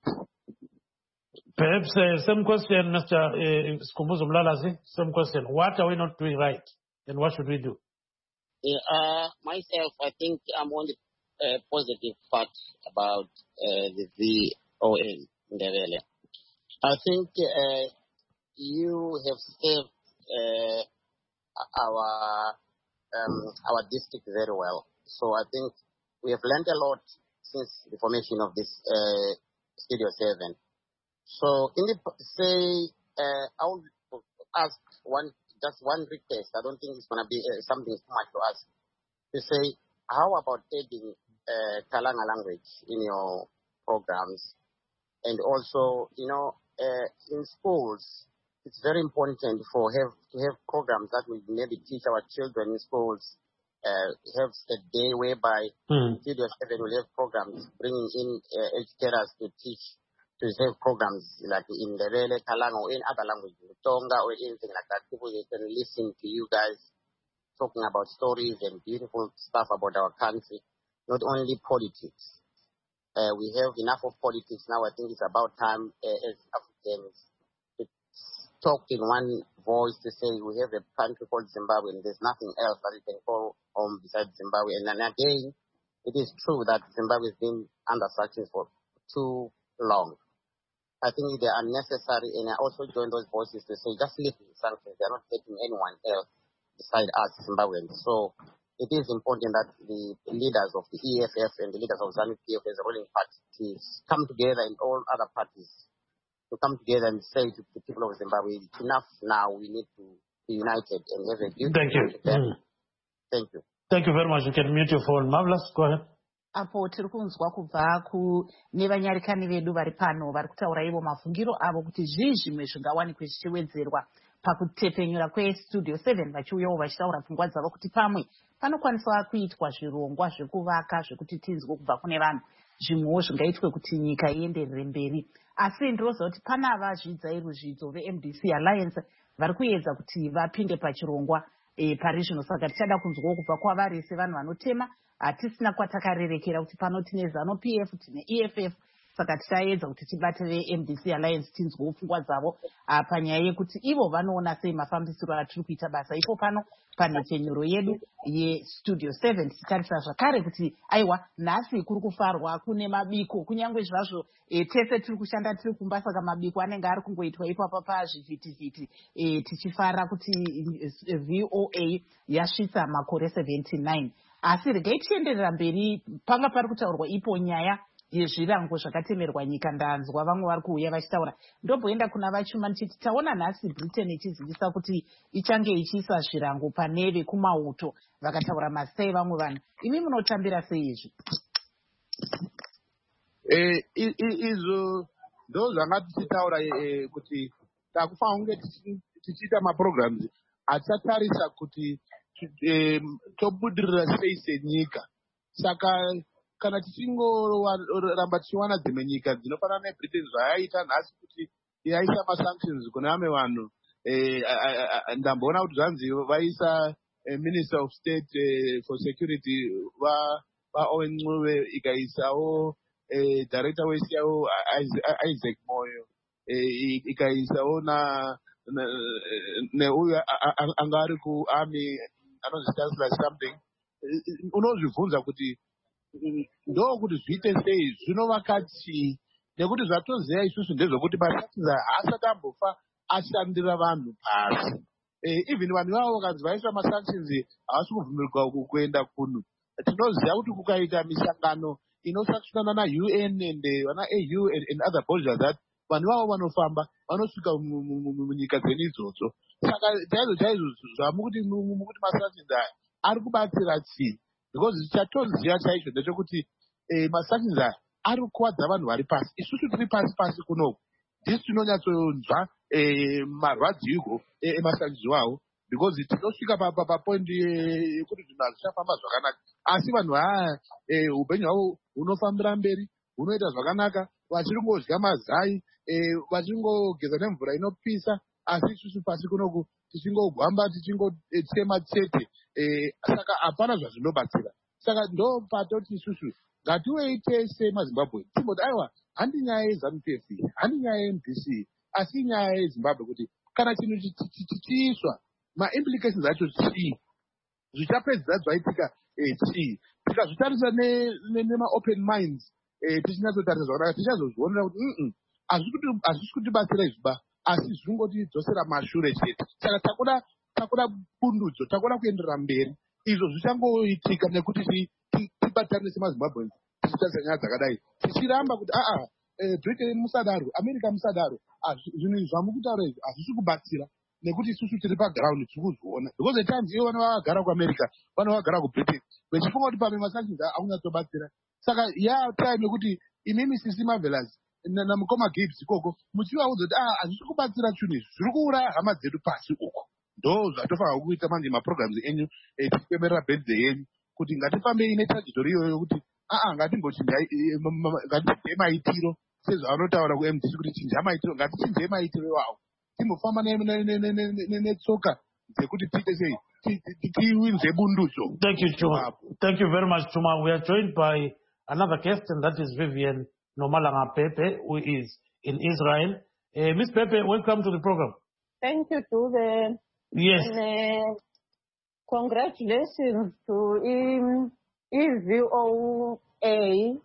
Perhaps uh, same question, Mister Uh, Skhumbuzo Mlalazi, same question. What are we not doing right, and what should we do? Yeah, uh, myself, I think I'm on the uh, positive part about uh, the V O N in the area. I think uh, you have served uh, our um, our district very well. So I think we have learned a lot since the formation of this uh, Studio seven. So in the say, uh, I will ask one just one request. I don't think it's going to be uh, something too much to ask. To say, how about adding uh, Kalanga language in your programs, and also, you know, uh, in schools, it's very important for have to have programs that will maybe teach our children in schools. Uh, have a day whereby mm. Studio seven will have programs bringing in uh, educators to teach. To have programs like in the Rele, Kalanga, or in other languages, Tonga, or anything like that. People they can listen to you guys talking about stories and beautiful stuff about our country, not only politics. Uh, we have enough of politics now. I think it's about time uh, as Africans to talk in one voice to say we have a country called Zimbabwe and there's nothing else that we can call home besides Zimbabwe. And then again, it is true that Zimbabwe has been under sanctions for too long. I think they are necessary, and I also join those voices to say just leave the sanctions. They are not taking anyone else beside us, Zimbabweans. So it is important that the leaders of the E F F and the leaders of ZANU-P F as a ruling party to come together, and all other parties to come together and say to the people of Zimbabwe, it's enough now. We need to be united and have a beautiful. Thank you. Mm. Thank you. Thank you very much. You can mute your phone. Marvelous. Go ahead. Apo tiri kunzwa kubva nevanyarikani vedu vari pano vari kutaura ivo mafungiro avo kuti zvii zvimwe zvingawanikwe zvichiwedzerwa pakutepenyura kwestudio seven vachiuyawo vachitaura pfungwa dzavo kuti pamwe panokwaniswa kuitwa zvirongwa zvekuvaka zvekuti tinzwe kubva kune vanhu zvimwewo zvingaitwe kuti nyika ienderere mberi. Asi ndinoziva kuti pana vazvidzai ruzvidzo ve-M D C Alliance vari kuedza kuti vapinde pachirongwa e, pari zvino. Saka tichada kunzwawo kubva kwavari sevanhu vanotema. Hatisina kwatakarerekera kuti pano tine ZANU-P F tine E F F. Saka tichaedza kuti tibate ve-M D C Alliance tinzwewo pfungwa dzavo panyaya yekuti ivo vanoona sei mafambisiro atiri kuita basa ipo pano panhechenyuro yedu yestudio seven. Tichitarisa zvakare kuti aiwa nhasi kuri kufarwa kune mabiko kunyange zvazvo e, tese tiri kushanda tiri kumba, saka mabiko anenge ari kungoitwa ipapa pazvivhitivhiti e, tichifara kuti V O A yasvitsa makore seventy-nine. Asi regai tichienderera mberi, panga pari kutaurwa ipo nyaya yezvirango zvakatemerwa nyika. Ndanzwa vamwe vari kuuya vachitaura. Ndobhoenda kuna vachuma ndichiti taona nhasi Britain ichizivisa kuti ichange ichiisa zvirango paneve kumauto. Vakataura masai vamwe vanhu. Imi munotambira sei izvi? Eh, izvo ndo zvanga tichitaura kuti takufanira kunge tichiita maprograms achatarisa kuti tobudirira sei senyika. Saka kana tichingoramba tichiwana dzimwe nyika dzinofanana neBritain zvayaita nhasi kuti yaisa masanctions kune vamwe vanhu, ndamboona kuti zvanzi vaisa Minister of State for Security vaOwen Ncube, ikaisawo Director weSi yavo Isaac Moyo, ikaisawo na neuyo anga ari kuarmy anozvichancellor something. Unozvibvunza kuti ndokuti zviite sei, zvinovakati nekuti zvatoziva isusu ndezvokuti masatidza haasati ambofa ashandira vanhu pasi. Even vanhu vavo vakanzi vaiswa masanctions havasi kubvumirwa kuenda kuno. Tinoziva kuti kukaita misangano inosaksvukana na-U N and vana A U and, and other bodies that vanhu vavo vanofamba vanosvika munyika dzeni idzodzo. Saka chaizvo chaizvo zvamukuti mukuti masanctions aya ari kubatsira chii? Because chatoziva chaizvo ndechekuti masanctions aya ari kuwadza vanhu vari pasi. Isusu tiri pasi pasi kunoku ndisi tinonyatsonzwa marwadziwo emasangizo awo, because tinosvika papoint yekuti zvinhu hazvichafamba zvakanaka. Asi vanhu haa upenyu hwavo hunofambira mberi, hunoita zvakanaka, vachiringodya mazai, vachingogeza nemvura inopisa, asi isusu pasi kunoku tichingogwamba tichingotema chete. Saka hapana zvazvinobatsira. Saka ndo patoti isusu ngatiwei tese maZimbabwe timboti aiwa handi nyaya yeZANU-P F, handi nyaya yeM D C, asi nyaya yeZimbabwe kuti kana chinhu chichiiswa maimplications acho chii, zvichapedzisa zvaitika chii. Tikazvitarisa nemaopen minds, tichinyatsotarisa zvakanaka tichazozvionera kuti hazvisi kutibatsira izviba, asi zvingotidzosera mashure chete. Saka takuda takuda bundudzo, takuda kuenderera mberi. Izvo zvichangoitika nekuti tibatane semaZimbabwe tichitarisa nyaya dzakadai. Tichiramba kuti aa Britain musadaro, America musadaro, zvinhu zvamukutaura izvi hazvisi kubatsira. Nekuti isusu tiri paground tiri kuzviona. Because at times ivo vanogara kuAmerica, vanogara kuBritain, vachifunga kuti pamwe masanctions haunatsobatsira. Saka ya time yekuti imimi sisi Marvelous namukoma Gibbs ikoko muchivaudza kuti ah hazvisi kubatsira chinhu izvi, zviri kuuraya hama dzedu pasi uko. Ndo zvatofanira kuita manje maprograms enyu tichipemerera birthday yenyu kuti ngatifambe ine trajectory iyoyo kuti aa ngatichinjei maitiro sezvavanotaura kuM D C kuti chinja maitiro, ngatichinjei maitiro iwawo. Timofamba netsoka dzekuti tiite sei tiwinze bundudzo. Thank you, Chuma. Thank you very much, Chuma. We are joined by another guest, and that is Vivian Nomalanga Pepe, who is in Israel. Uh, Miss Pepe, welcome to the program. Thank you, Tuve. Yes. And, uh, congratulations to him, E V O A,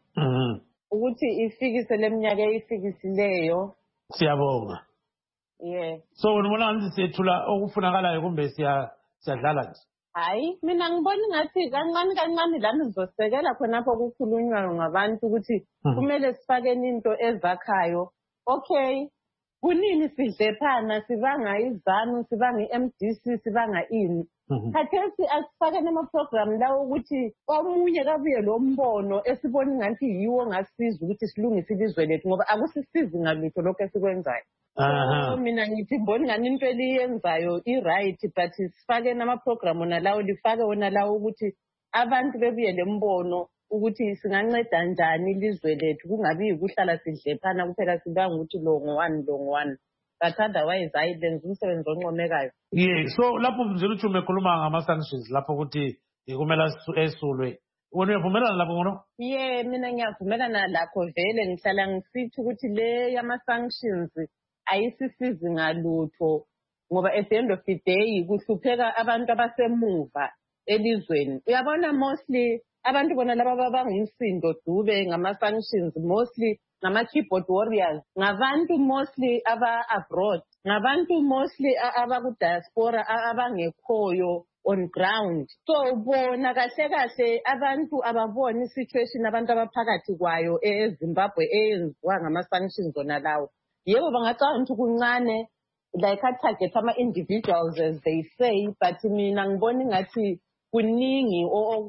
ukuthi ifikise leminyaka eyifikisileyo. Siyabonga. Yeah. So unibona ngithi sethula okufunakalayo kumbe siya siyadlala nje. Hayi, mina ngibona ngathi kancane kancane lana sizosekela khonapho kukhulunywa ngabantu ukuthi kumele sifakeni into ezakhayo. Okay. Kunini sidlephana sibanga iZANU, sibanga iM D C, sibanga ini. Khathesi asifake nama-program lawo ukuthi omunye kabuye lo mbono esibona ngathi yiwo ngasiza ukuthi silungise ilizwe lethu ngoba akusisizi ngalutho lokho esikwenzayo. So mina ngithi mboni ngani into eliyenzayo i-right, but sifake nama-program wona lawo, lifake wona lawo ukuthi abantu bebuye le mbono ukuthi singanceda njani ilizwe lethu, kungabi yikuhlala sidlephana kuphela sibanga ukuthi lo ngowani lo ngowani. But otherwise hayi lenza umsebenzi oncomekayo. Yeah, so lapho mzulu Chuma ekhuluma ngama-sanctions lapho ukuthi kumele esulwe. Wena uyavumelana lapho ngono? Yeah, mina ngiyavumelana lakho vele, ngihlala ngisithi ukuthi le yama-sanctions ayisisizi ngalutho ngoba at the end of the day kuhlupheka abantu abasemuva elizweni. Uyabona mostly abantu bona laba babangumsindo Dube ngama-sanctions mostly ngama-keyboard warriors, ngabantu mostly aba-abroad, ngabantu mostly abaku-diaspora abangekhoyo on ground. So bona kahle kahle abantu ababona i-situation abantu abaphakathi kwayo eZimbabwe eyenziwa ngama-sanctions ona lawo. Yebo bangacabanga ukuthi kuncane like a-target ama-individuals as they say, but mina ngibona ngathi kuningi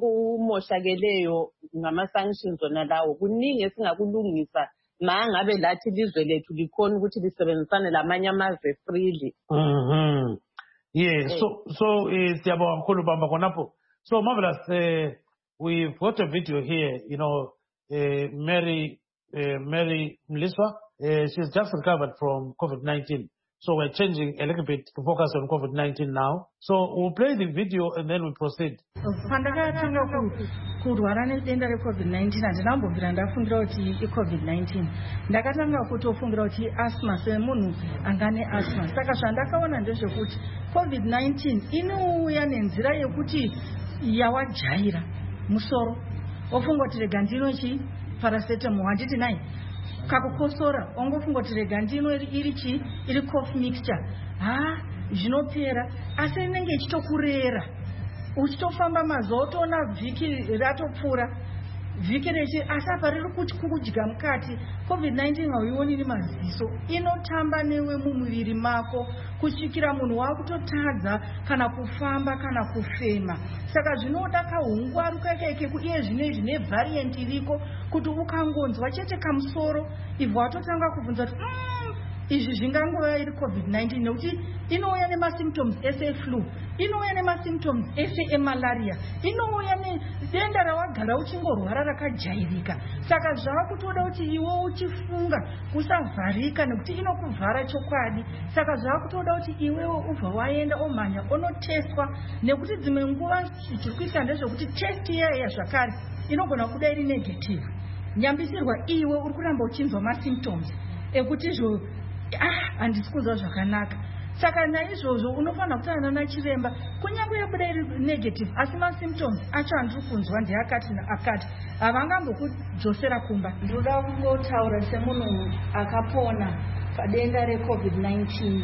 okumoshakeleyo ngama-sanctions ona lawo, kuningi esingakulungisa ma ngabe lathi ilizwe lethu likhona ukuthi lisebenzisane lamanye amazwe freely. Mhm. Yeah, so so siyabonga kakhulu bamba khonapho. So Marvelous, uh, we've got a video here, you know, uh, Mary uh, Mary Mliswa, uh, she's just recovered from COVID nineteen. So we're changing a little bit to focus on COVID nineteen now. So we'll play the video and then we'll proceed. Pandakatanga kurwara nedenda reCovid nineteen handinambobvira ndafungira kuti iCovid nineteen. Ndakatanga kutofungira kuti asthma semunhu angane asthma. Saka zvandakaona ndezvekuti COVID nineteen inouya nenzira yekuti yawajaira musoro. Ofunga kuti rega ndino chi paracetamol handiti nai. Kakukosora ongofunga kuti rega ndino iri chi iri cough mixture. Ha zvinopera asi inenge ichitokurera. Uchitofamba mazuva otoona vhiki ratopfuura. Vhiki rechi asi apa riri kuti kukudya mukati. COVID nineteen hauioni nemaziso, inotamba newe mumuviri mako kusvikira munhu wakutotadza kana kufamba kana kufema. Saka zvinoda kahungwaru kakeke uye zvinezvi nevhariant iriko kuti ukangonzwa chete kamusoro ibva watotanga kubvunza kuti mmm izvi zvingangova iri covid nineteen nekuti inouya nemasymptoms ese eflu, inouya nemasymptoms ese emalaria, inouya nedenda rawagara uchingorwara rakajairika. Saka zvava kutoda kuti iwe uchifunga usavharika nekuti inokuvhara chokwadi. Saka zvava kutoda kuti iwewe ubva waenda omhanya onotestwa, nekuti dzimwe nguva zviri kuita ndezvekuti test iyaya zvakare inogona kuda iri negative. Nyambisirwa iwe uri kuramba uchinzwa masymptoms ekuti izvo ah handisi kunzwa zvakanaka. Saka naizvozvo unofanira kutaura nachiremba kunyange yabuda iri negative asi masymptoms acho andiri kunzwa ndeakati naakati, havangambokudzosera kumba. Ndoda kungotaura semunhu akapona padenda recovid nineteen.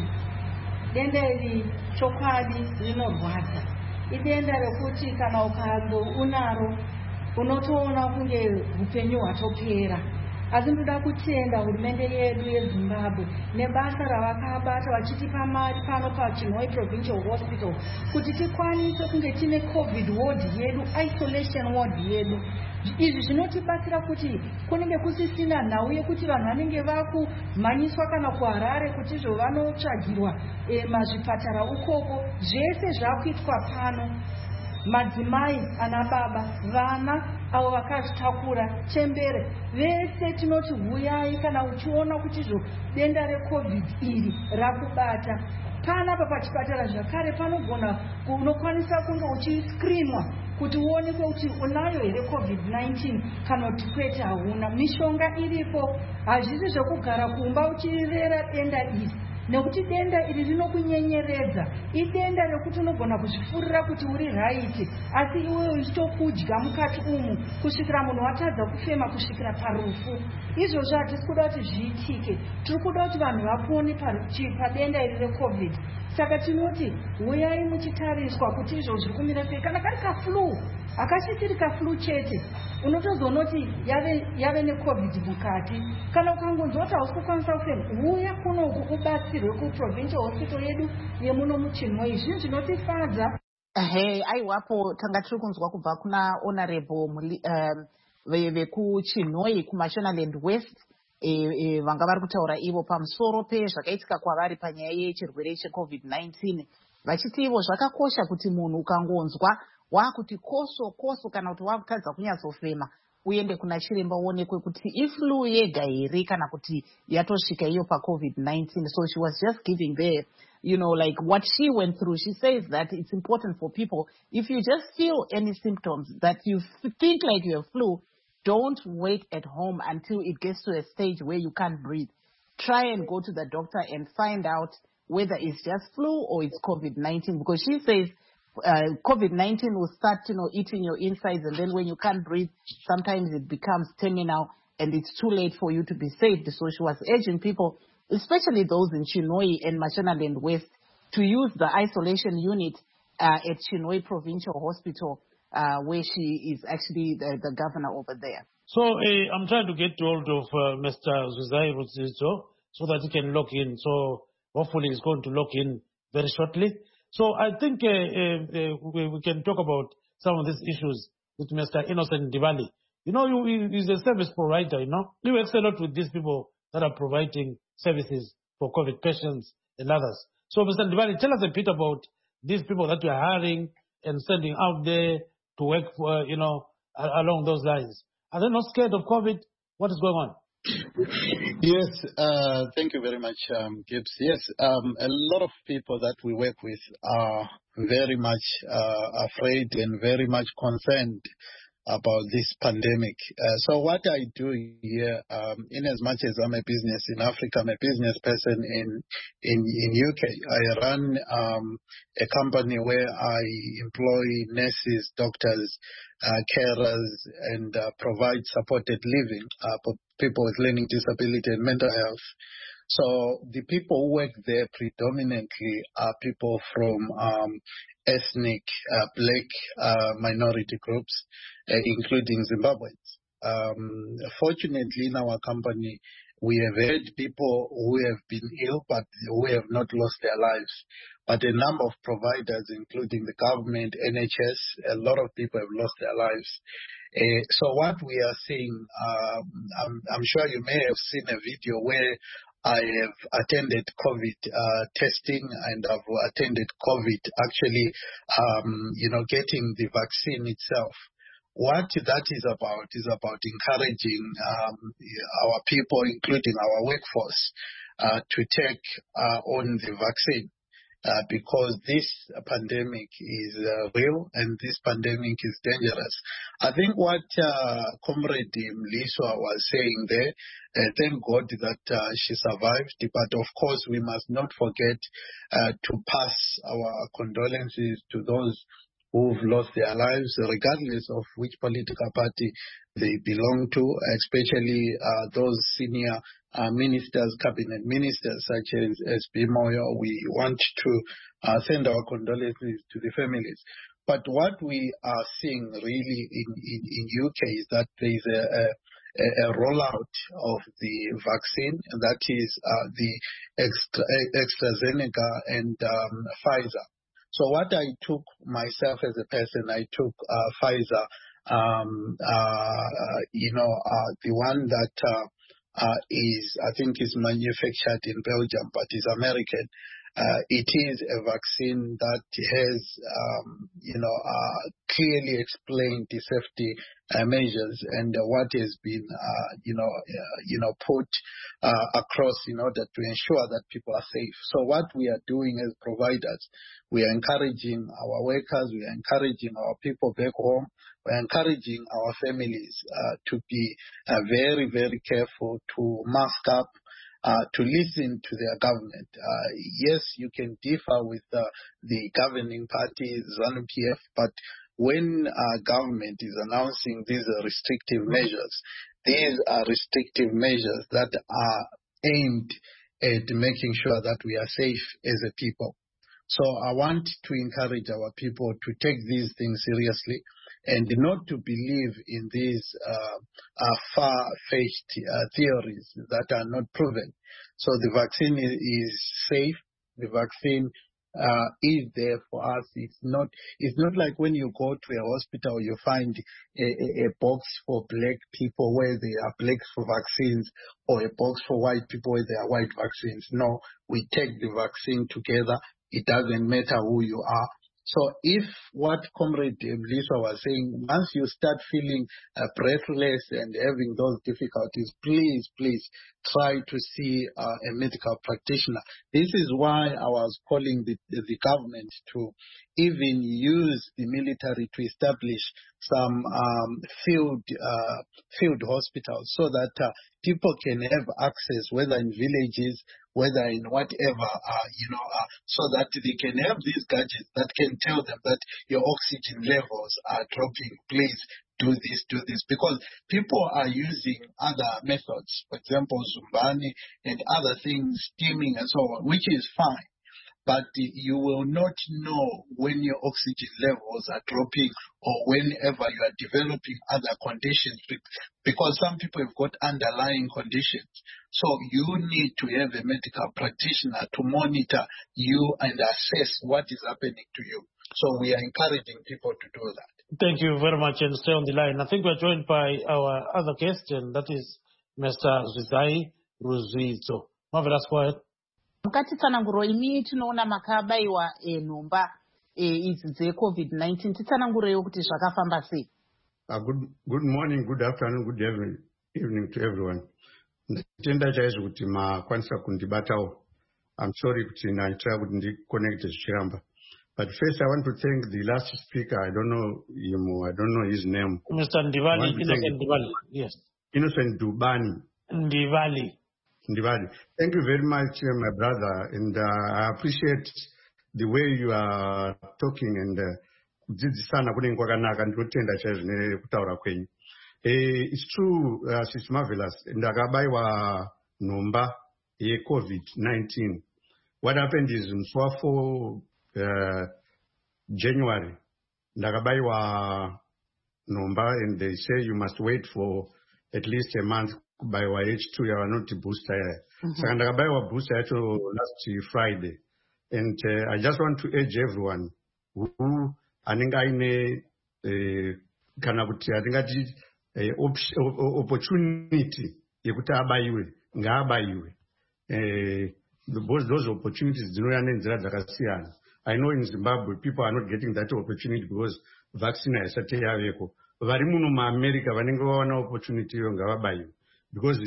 Denda iri chokwadi rinorwadza. Idenda rekuti kana ukango unaro unotoona kunge upenyu hwatopera. Asi ndoda kutenda hurumende yedu yeZimbabwe nebasa ravakabata vachitipa mari pano paChinhoyi Provincial Hospital kuti tikwanise kunge tine covid ward yedu, isolation ward yedu. Izvi zvinotibatsira kuti kunenge kusisina nhau yekuti vanhu vanenge vakumhanyiswa kana kuHarare kuti izvo vanotsvagirwa e, mazvipatara ukoko. Zvese zvakuitwa pano. Madzimai, ana baba, vana avo vakazvitakura, chembere, vese tinoti huyai kana uchiona kuti izvo denda recovid iri rakubata. Panapa pachipatara zvakare panogona unokwanisa kunge uchiscreenwa kuti uonekwe kuti unayo here covid nineteen kana kuti kwete hauna. Mishonga iripo, hazvisi zvekugara kumba uchirera denda iri. Nekuti denda iri rinokunyenyeredza, idenda rekuti unogona kuzvifurira kuti uri raiti, asi iwe uchitokudya mukati umu kusvikira munhu watadza kufema kusvikira parufu. Izvozvo hatisi kuda kuti zviitike, tiri kuda kuti vanhu vapone padenda iri recovid. Saka tinoti huyai muchitariswa kuti izvo zviri kumira sei. Kana kari kaflu, akachitiri kaflu chete, unotozonoti yave yave necovid mukati. Kana ukangonzwa kuti hausi kukwanisa kufema, huya kunoku ubatsirwe kuprovincial hospital yedu yemuno muChinhoyi. Zvinhu zvinotifadza. Hey, aiwapo tanga tiri kunzwa kubva kuna honorable um, vekuChinhoyi kuMashonaland West. E, e, vanga vari kutaura ivo pamusoro pezvakaitika kwavari panyaya yechirwere checovid nineteen, vachiti ivo zvakakosha kuti munhu ukangonzwa wakuti koso koso kana kuti wakutadza kunyatsofema uende kuna chiremba uonekwe kuti iflu yega here kana kuti yatosvika iyo pacovid nineteen. So she was just giving there, you know, like what she went through. She says that it's important for people, if you just feel any symptoms that you think like you have flu, don't wait at home until it gets to a stage where you can't breathe. Try and go to the doctor and find out whether it's just flu or it's covid nineteen. Because she says uh, covid nineteen will start, you know, eating your insides, and then when you can't breathe, sometimes it becomes terminal and it's too late for you to be saved. So she was urging people, especially those in Chinhoyi and Mashonaland West, to use the isolation unit uh, at Chinhoyi Provincial Hospital, Uh, where she is actually the, the governor over there. So uh, I'm trying to get hold of uh, Mister Zuzai Ruzizo so that he can log in. So hopefully he's going to log in very shortly. So I think uh, uh, uh, we, we can talk about some of these issues with Mister Innocent Diwali. You know, you, he's a service provider, you know. You work a lot with these people that are providing services for COVID patients and others. So Mister Diwali, tell us a bit about these people that you are hiring and sending out there to work for, you know, along those lines. Are they not scared of COVID? What is going on? Yes, uh, thank you very much, um, Gibbs. Yes, um, a lot of people that we work with are very much uh, afraid and very much concerned about this pandemic. Uh, so what I do here, um, in as much as I'm a business in Africa, I'm a business person in in, in U K. I run um, a company where I employ nurses, doctors, uh, carers, and uh, provide supported living uh, for people with learning disability and mental health. So the people who work there predominantly are people from um, ethnic uh, black uh, minority groups, uh, including Zimbabweans. Um, fortunately, in our company, we have had people who have been ill, but who have not lost their lives. But a number of providers, including the government, N H S, a lot of people have lost their lives. Uh, so what we are seeing, um, I'm, I'm sure you may have seen a video where I have attended COVID uh, testing, and I've attended COVID actually, um, you know, getting the vaccine itself. What that is about is about encouraging um, our people, including our workforce, uh, to take uh, on the vaccine. Uh, because this pandemic is uh, real and this pandemic is dangerous. I think what uh, Comrade Mliswa was saying there, uh, thank God that uh, she survived, but of course we must not forget uh, to pass our condolences to those who've lost their lives, regardless of which political party they belong to, especially uh, those senior uh, ministers, cabinet ministers, such as, as B. Moyo. We want to uh, send our condolences to the families. But what we are seeing really in, in, in U K is that there is a, a a rollout of the vaccine, and that is uh, the extra, AstraZeneca and um, Pfizer. So what I took myself as a person, I took uh, Pfizer, um, uh, you know, uh, the one that uh, uh, is, I think is manufactured in Belgium, but is American. Uh, it is a vaccine that has, um, you know, uh, clearly explained the safety uh, measures and uh, what has been, uh, you know, uh, you know, put uh, across in order to ensure that people are safe. So what we are doing as providers, we are encouraging our workers, we are encouraging our people back home, we are encouraging our families uh, to be uh, very, very careful, to mask up, Uh, to listen to their government. Uh, yes, you can differ with uh, the governing party, ZANU P F, but when uh, government is announcing these uh, restrictive measures, these are restrictive measures that are aimed at making sure that we are safe as a people. So I want to encourage our people to take these things seriously and not to believe in these uh, uh, far-fetched uh, theories that are not proven. So the vaccine is, is safe. The vaccine uh, is there for us. It's not. It's not like when you go to a hospital, you find a, a, a box for black people where there are black for vaccines, or a box for white people where there are white vaccines. No, we take the vaccine together. It doesn't matter who you are. So if what Comrade Mliswa was saying, once you start feeling uh, breathless and having those difficulties, please, please try to see uh, a medical practitioner. This is why I was calling the, the government to even use the military to establish some um, field uh, field hospitals so that uh, people can have access, whether in villages, whether in whatever, uh, you know, uh, so that they can have these gadgets that can tell them that your oxygen levels are dropping. Please do this, do this. Because people are using other methods, for example, Zumbani and other things, steaming and so on, which is fine. But you will not know when your oxygen levels are dropping or whenever you are developing other conditions, because some people have got underlying conditions. So you need to have a medical practitioner to monitor you and assess what is happening to you. So we are encouraging people to do that. Thank you very much, and stay on the line. I think we're joined by our other guest, and that is Mister Zwizai Ruzwitso. Marvelous, go ahead. Mukati tsananguro imi tinoona makabaiwa nhomba idzi dzecovid nineteen titsanangurewo kuti zvakafamba sei. Uh, good, good morning, good afternoon, good evening, evening to everyone. Nditenda chaizvo kuti makwanisa kundibatawo. I'm sorry kuti naitira kuti ndiconnecte zvichiramba. But first I want to thank the last speaker. I don't know him, I don't know his name. Mister Ndivali, Innocent Ndivali, yes. Innocent Dubani. Ndivali. Ndivali. Thank you very much, uh, my brother, and uh, I appreciate the way you are talking and kudzidzisana kune kwakanaka ndinotenda chaizvo kutaura kwenyu. It's true, uh, it's marvelous. Ndakabaiwa nhomba ye-COVID nineteen. What happened is in Swafo, uh, January, ndakabaiwa nhomba, and they say you must wait for at least a month by H two, you are not a booster. So ndakabaiwa booster yacho last Friday. And uh, I just want to urge everyone who anenge aine kana kuti atingati opportunity yekuti abaiwe ngaabaiwe. uh, those, those opportunities dzinouya nenzira dzakasiyana. I know in Zimbabwe people are not getting that opportunity because vaccine haisati yaveko. Vari muno muAmerica vanenge vawana opportunity iyo ngavabaiwe because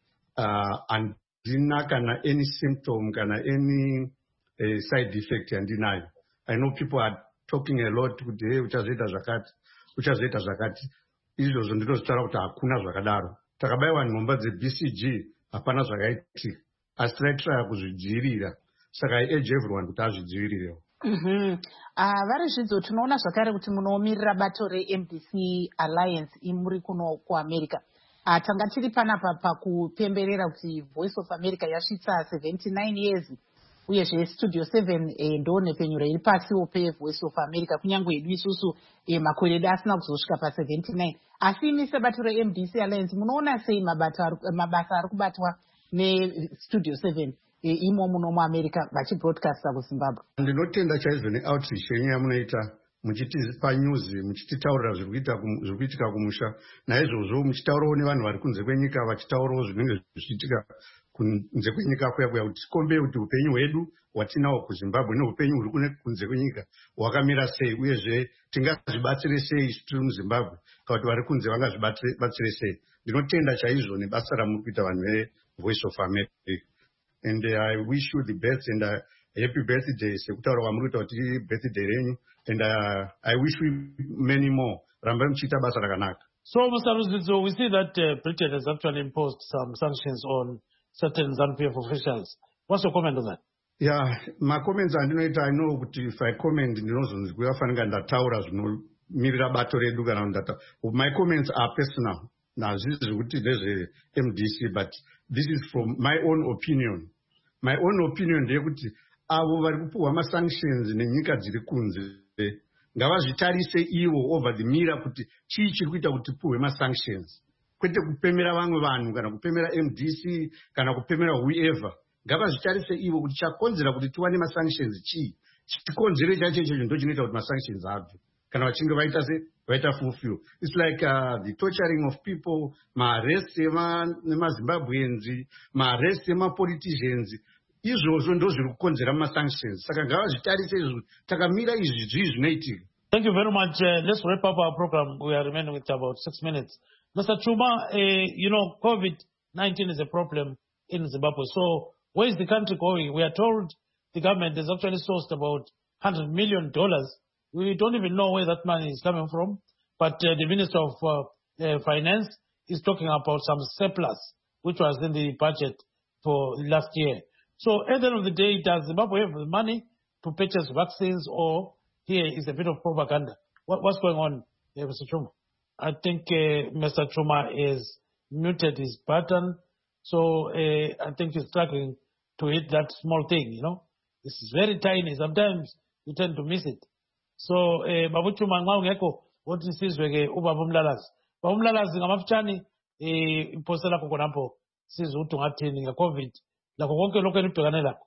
uh, handina kana any symptom kana any uh, side effect yandinayo. I know people are talking a lot kuti hey uchazoita zvakati uchazoita zvakati izvozvo ndinozvitaura kuti hakuna zvakadaro. Takabaiwa nhomba dze-B C G hapana zvakaitika asi tinoitira kuzvidzivirira saka I urge everyone kuti azvidzivirirewo. Mhm. Ah, vari zvidzo tinoona zvakare kuti munomirira bato re-M D C Alliance imuri kuno kuAmerica. Ah, tanga tiri panapa pakupemberera kuti Voice of America yasvitsa seventy-nine years uyezve Studio seven eh, ndo nhepfenyuro iri pasiwo peVoice of America kunyange edu isusu eh, makore edu asina kuzosvika pa-seventy-nine. Asi imi sebato re-M D C Alliance munoona sei mabasa ari kubatwa neStudio seven imo muno muAmerica vachibroadcasta kuZimbabwe? Ndinotenda chaizvo neoutreach yenyu yamunoita muchitipa news muchititaurira zviri kuitika kumusha. Naizvozvo muchitaurawo nevanhu vari kunze kwenyika vachitaurawo zvinenge zvichiitika kunze kwenyika kuya kuya kuti tikombe kuti upenyu hwedu hwatinahwo kuZimbabwe neupenyu huri kune kunze kwenyika hwakamira sei uyezve tingazvibatsire sei isu tiri muZimbabwe kana kuti vari kunze vangazvibatsire sei. Ndinotenda chaizvo nebasa ramuri kuita vanhu veVoice of America. And uh, I wish you the best and uh, happy birthday. Sekutaura kwamuri kuita kuti birthday renyu and uh, I wish you many more. Rambai muchiita basa rakanaka. So, Mister Ruzidzo, we see that uh, Britain has actually imposed some sanctions on certain ZANU-P F officials. What's your comment on that? Yeah, my comments andinoita, I know kuti if I comment ndinozonzi kuyafanira ndataura zvinomirira bato redu kana ndataura. My comments are personal. Now, this is what there's a M D C, but this is from my own opinion. My own opinion, ndeyekuti avo vari kupuhwa masanctions nenyika dziri kunze ngavazvitarise ivo over the mirror kuti chii chiri kuita kuti tipuhwe masanctions, kwete kupemera vamwe vanhu kana kupemera M D C kana kupemera whoever. Ngavazvitarise ivo kuti chakonzera kuti tiwane masanctions chii, chikonzero chacho ichocho ndo chinoita kuti masanctions abve kana vachinge vaita se vaita fulfill. It's like uh, the torturing of people, ma-arrest emaZimbabweans, ma-arrest ema-politicians. Izvozvo ndo zviri kukonzera ma-sanctions. Saka ngavazvitarise izvo takamira izvi zvii zvinoitika. Thank you very much. Uh, let's wrap up our program. We are remaining with about six minutes. Mister Chuma, uh, you know, COVID nineteen is a problem in Zimbabwe. So where is the country going? We are told the government has actually sourced about one hundred million dollars. We don't even know where that money is coming from. But uh, the Minister of uh, uh, Finance is talking about some surplus, which was in the budget for last year. So at the end of the day, does Zimbabwe have the money to purchase vaccines, or here is a bit of propaganda? What, what's going on, uh, Mister Chuma? I think uh, Mister Chuma has muted his button. So uh, I think he's struggling to hit that small thing, you know. This is very tiny. Sometimes you tend to miss it. So eh Babu Chuma nxa ungekho wothi sizwe ke ubaba uMlalazi. Baba uMlalazi ngamafutshane eh imposto lakho khonapho sizwe ukuthi ungathini ngeCovid lakho konke lokho enibhekane lakho.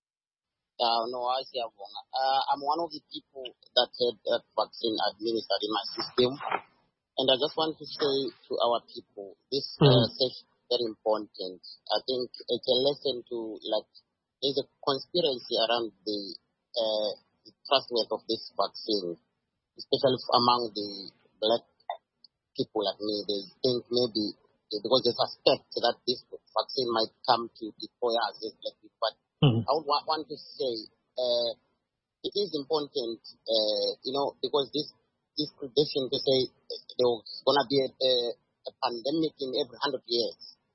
Uh, no, I see. Uh, I'm one of the people that had that vaccine administered in my system, and I just want to say to our people, this uh, mm. session is very important. I think it's a lesson to, like, there's a conspiracy around the uh, the trustworthiness of this vaccine, especially among the black people like me. They think maybe because they suspect that this vaccine might come to destroy us as black people. But mm-hmm. I would wa- want to say uh, it is important, uh, you know, because this this prediction to say there's going to be a, a, a pandemic in every hundred years.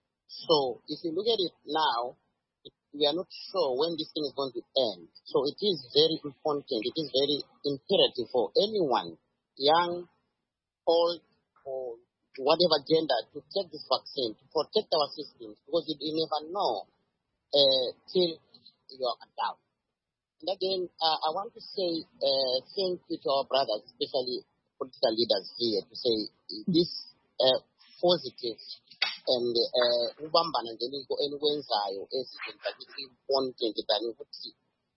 So if you look at it now, we are not sure when this thing is going to end. So it is very important, it is very imperative for anyone, young, old, or whatever gender, to take this vaccine, to protect our systems, because you, you never know uh, till you are adult. And again, uh, I want to say uh, thank you to our brothers, especially political leaders here, to say this uh, positive and ubambana ngeliko enikwenzayo esizenza important than ukuthi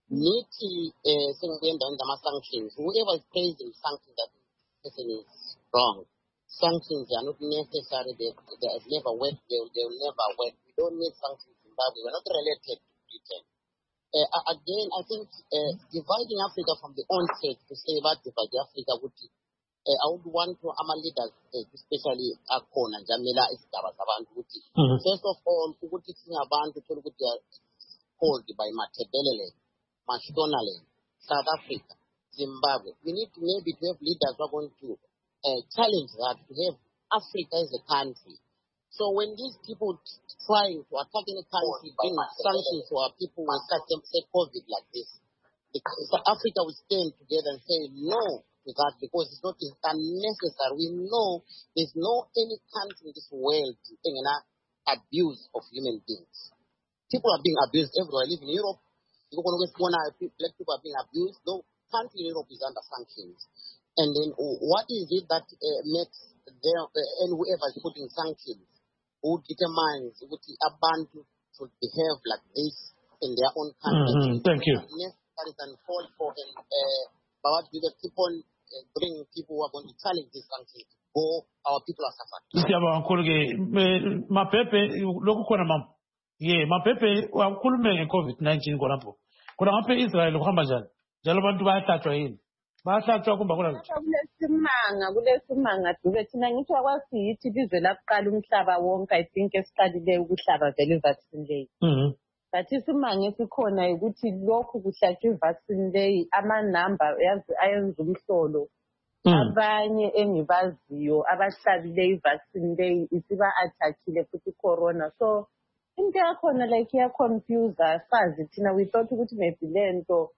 nithi sengiyenda ngama sanctions, whoever is praising sanctions, that person is wrong. Sanctions are not necessary. They, they have never worked. They, they will never work. We don't need sanctions in Zimbabwe. We're not related to Britain. Uh, again, I think uh, dividing Africa from the onset to say that divide Africa would, uh, I would want to, our leaders, uh, especially Akon and Jamila, is mm-hmm. First of all, we would think about the people who are called by Matebelele, Mashtonale, South Africa, Zimbabwe. We need to maybe to have leaders who are going to uh, challenge that, to have Africa as a country. So when these people trying to attack any country, bring sanctions to our people and start them say COVID like this, South Africa will stand together and say no to that because it's not it's unnecessary. We know there's no any country in this world taking an abuse of human beings. People are being abused everywhere. I live in Europe. You go to black people are being abused. No country in Europe is under sanctions. And then what is it that uh, makes them uh, and whoever is putting sanctions who determines what Abantu should behave like this in their own country? Mm-hmm. Thank you. Necessary and call for and uh, but we will keep on uh, bringing people who are going to challenge this country to go. Our people are suffering. Siyaba nkulge mapepe lokukona mam. Ye mapepe wakhulume ngeCovid nineteen konapho. Kona ngapha Israel kuhamba njani? Njalo abantu bayahlatshwa yini? Bayahlatshwa kumba kona nje. Kulesimanga kulesimanga dube thina ngithi akwazi yithi bizwe lakuqala umhlaba wonke I think esiqalile ukuhlaba vele vaccine leyi. Mhm. But isimanga esikhona ukuthi lokhu kuhlatshwa ivaccine leyi ama number ayenza umhlolo. Abanye engibaziyo abahlabile ivaccine leyi isiba attackile futhi corona. So into yakhona like iya confuse sazi thina we thought ukuthi maybe lento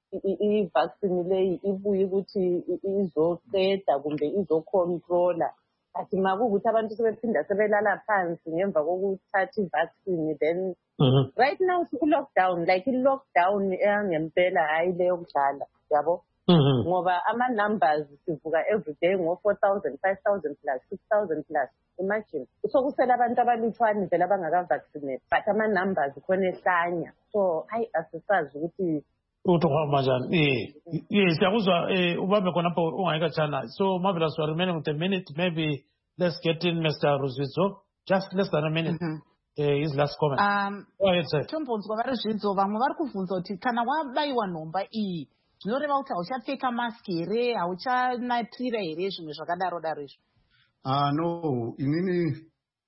i-vaccine leyi ibuye ukuthi izoqeda kumbe izocontrola. But makuwukuthi abantu sebephinda sebelala phansi ngemva kokuthatha i-vaccine then mm-hmm. Right now siku-lockdown like i-lockdown eyangempela hayi leyo kudlala yabo. Mm-hmm. Ngoba ama-numbers sivuka every day ngo-four thousand, five thousand plus, six thousand plus. Imagine. So kusela abantu abalutshwane vele abangaka-vaccinate but ama-numbers khona ehlanya. So hayi asisazi ukuthi utohamba njani eh yes siyakuzwa eh ubambe khonapho ungayikachana. So marvelous, we are remaining with a minute. Maybe let's get in Mister Ruzvidzo, just less than a minute. Mm-hmm. Uh, his last comment. Um, go ahead, sir. Tombonzwa varizvidzo vamwe vari kubvunza kuti kana wabayiwa nhomba iyi zvinoreva kuti hauchapfeka mask here hauchanatira here zvimwe zvakadaro daro izvo. Ah no, inini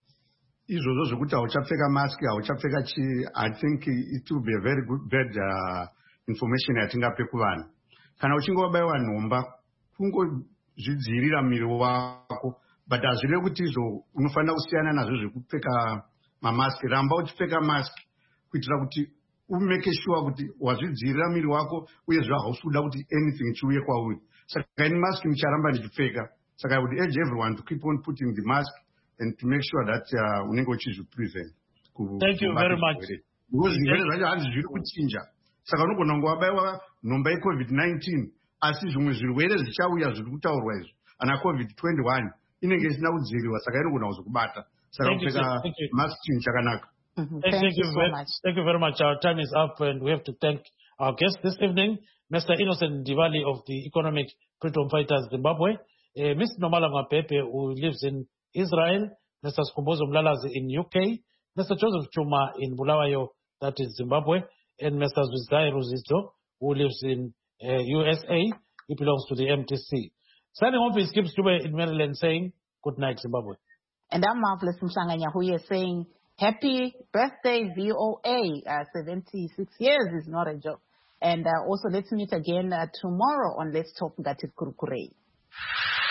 izvozvo zvekuti hauchapfeka mask hauchapfeka chi I think it will be a very good bad uh, information yatingape kuvanhu. Kana uchinge wabayiwa nhomba kungozvidzivirira muviri wako but hazvirevi kuti izvo unofanira kusiyana nazvo zvekupfeka mamask. Ramba uchipfeka mask kuitira kuti umeke sure kuti wazvidzivirira muviri wako uyezve hausi kuda kuti anything chiuye kwauri. Saka ini mask ndicharamba ndichipfeka. Saka I would urge everyone to keep on putting the mask and to make sure that uh, unenge uchizviprevent. Thank you very much. Because zvirwere zvacho hanzi zviri kuchinja. Saka unogona kunge wabayiwa nhomba yeCovid nineteen asi zvimwe zvirwere zvichauya zviri kutaurwa izvo ana COVID twenty-one inenge isina kudzivirirwa saka inogona kuzokubata. Saka kupfeka mask chinhu chakanaka. Mm-hmm. Thank, thank, you, you so very, much. Thank you very much. Our time is up and we have to thank our guest this evening, Mister Innocent Ndivali of the Economic Freedom Fighters Zimbabwe, uh, Mister Nomala Mapepe who lives in Israel, Mister Skhumbuzo Mlalazi in U K, Mister Joseph Chuma in Bulawayo, that is Zimbabwe, and Mister Zwizai Ruzito who lives in uh, U S A. He belongs to the M T C. Signing off is Gibbs Dube in Maryland saying, good night, Zimbabwe. And I'm Marvelous Mhlanganya who is saying, happy birthday, V O A. Uh, seventy-six years is not a joke. And uh, also let's meet again uh, tomorrow on Let's Talk Ngative Kurukure.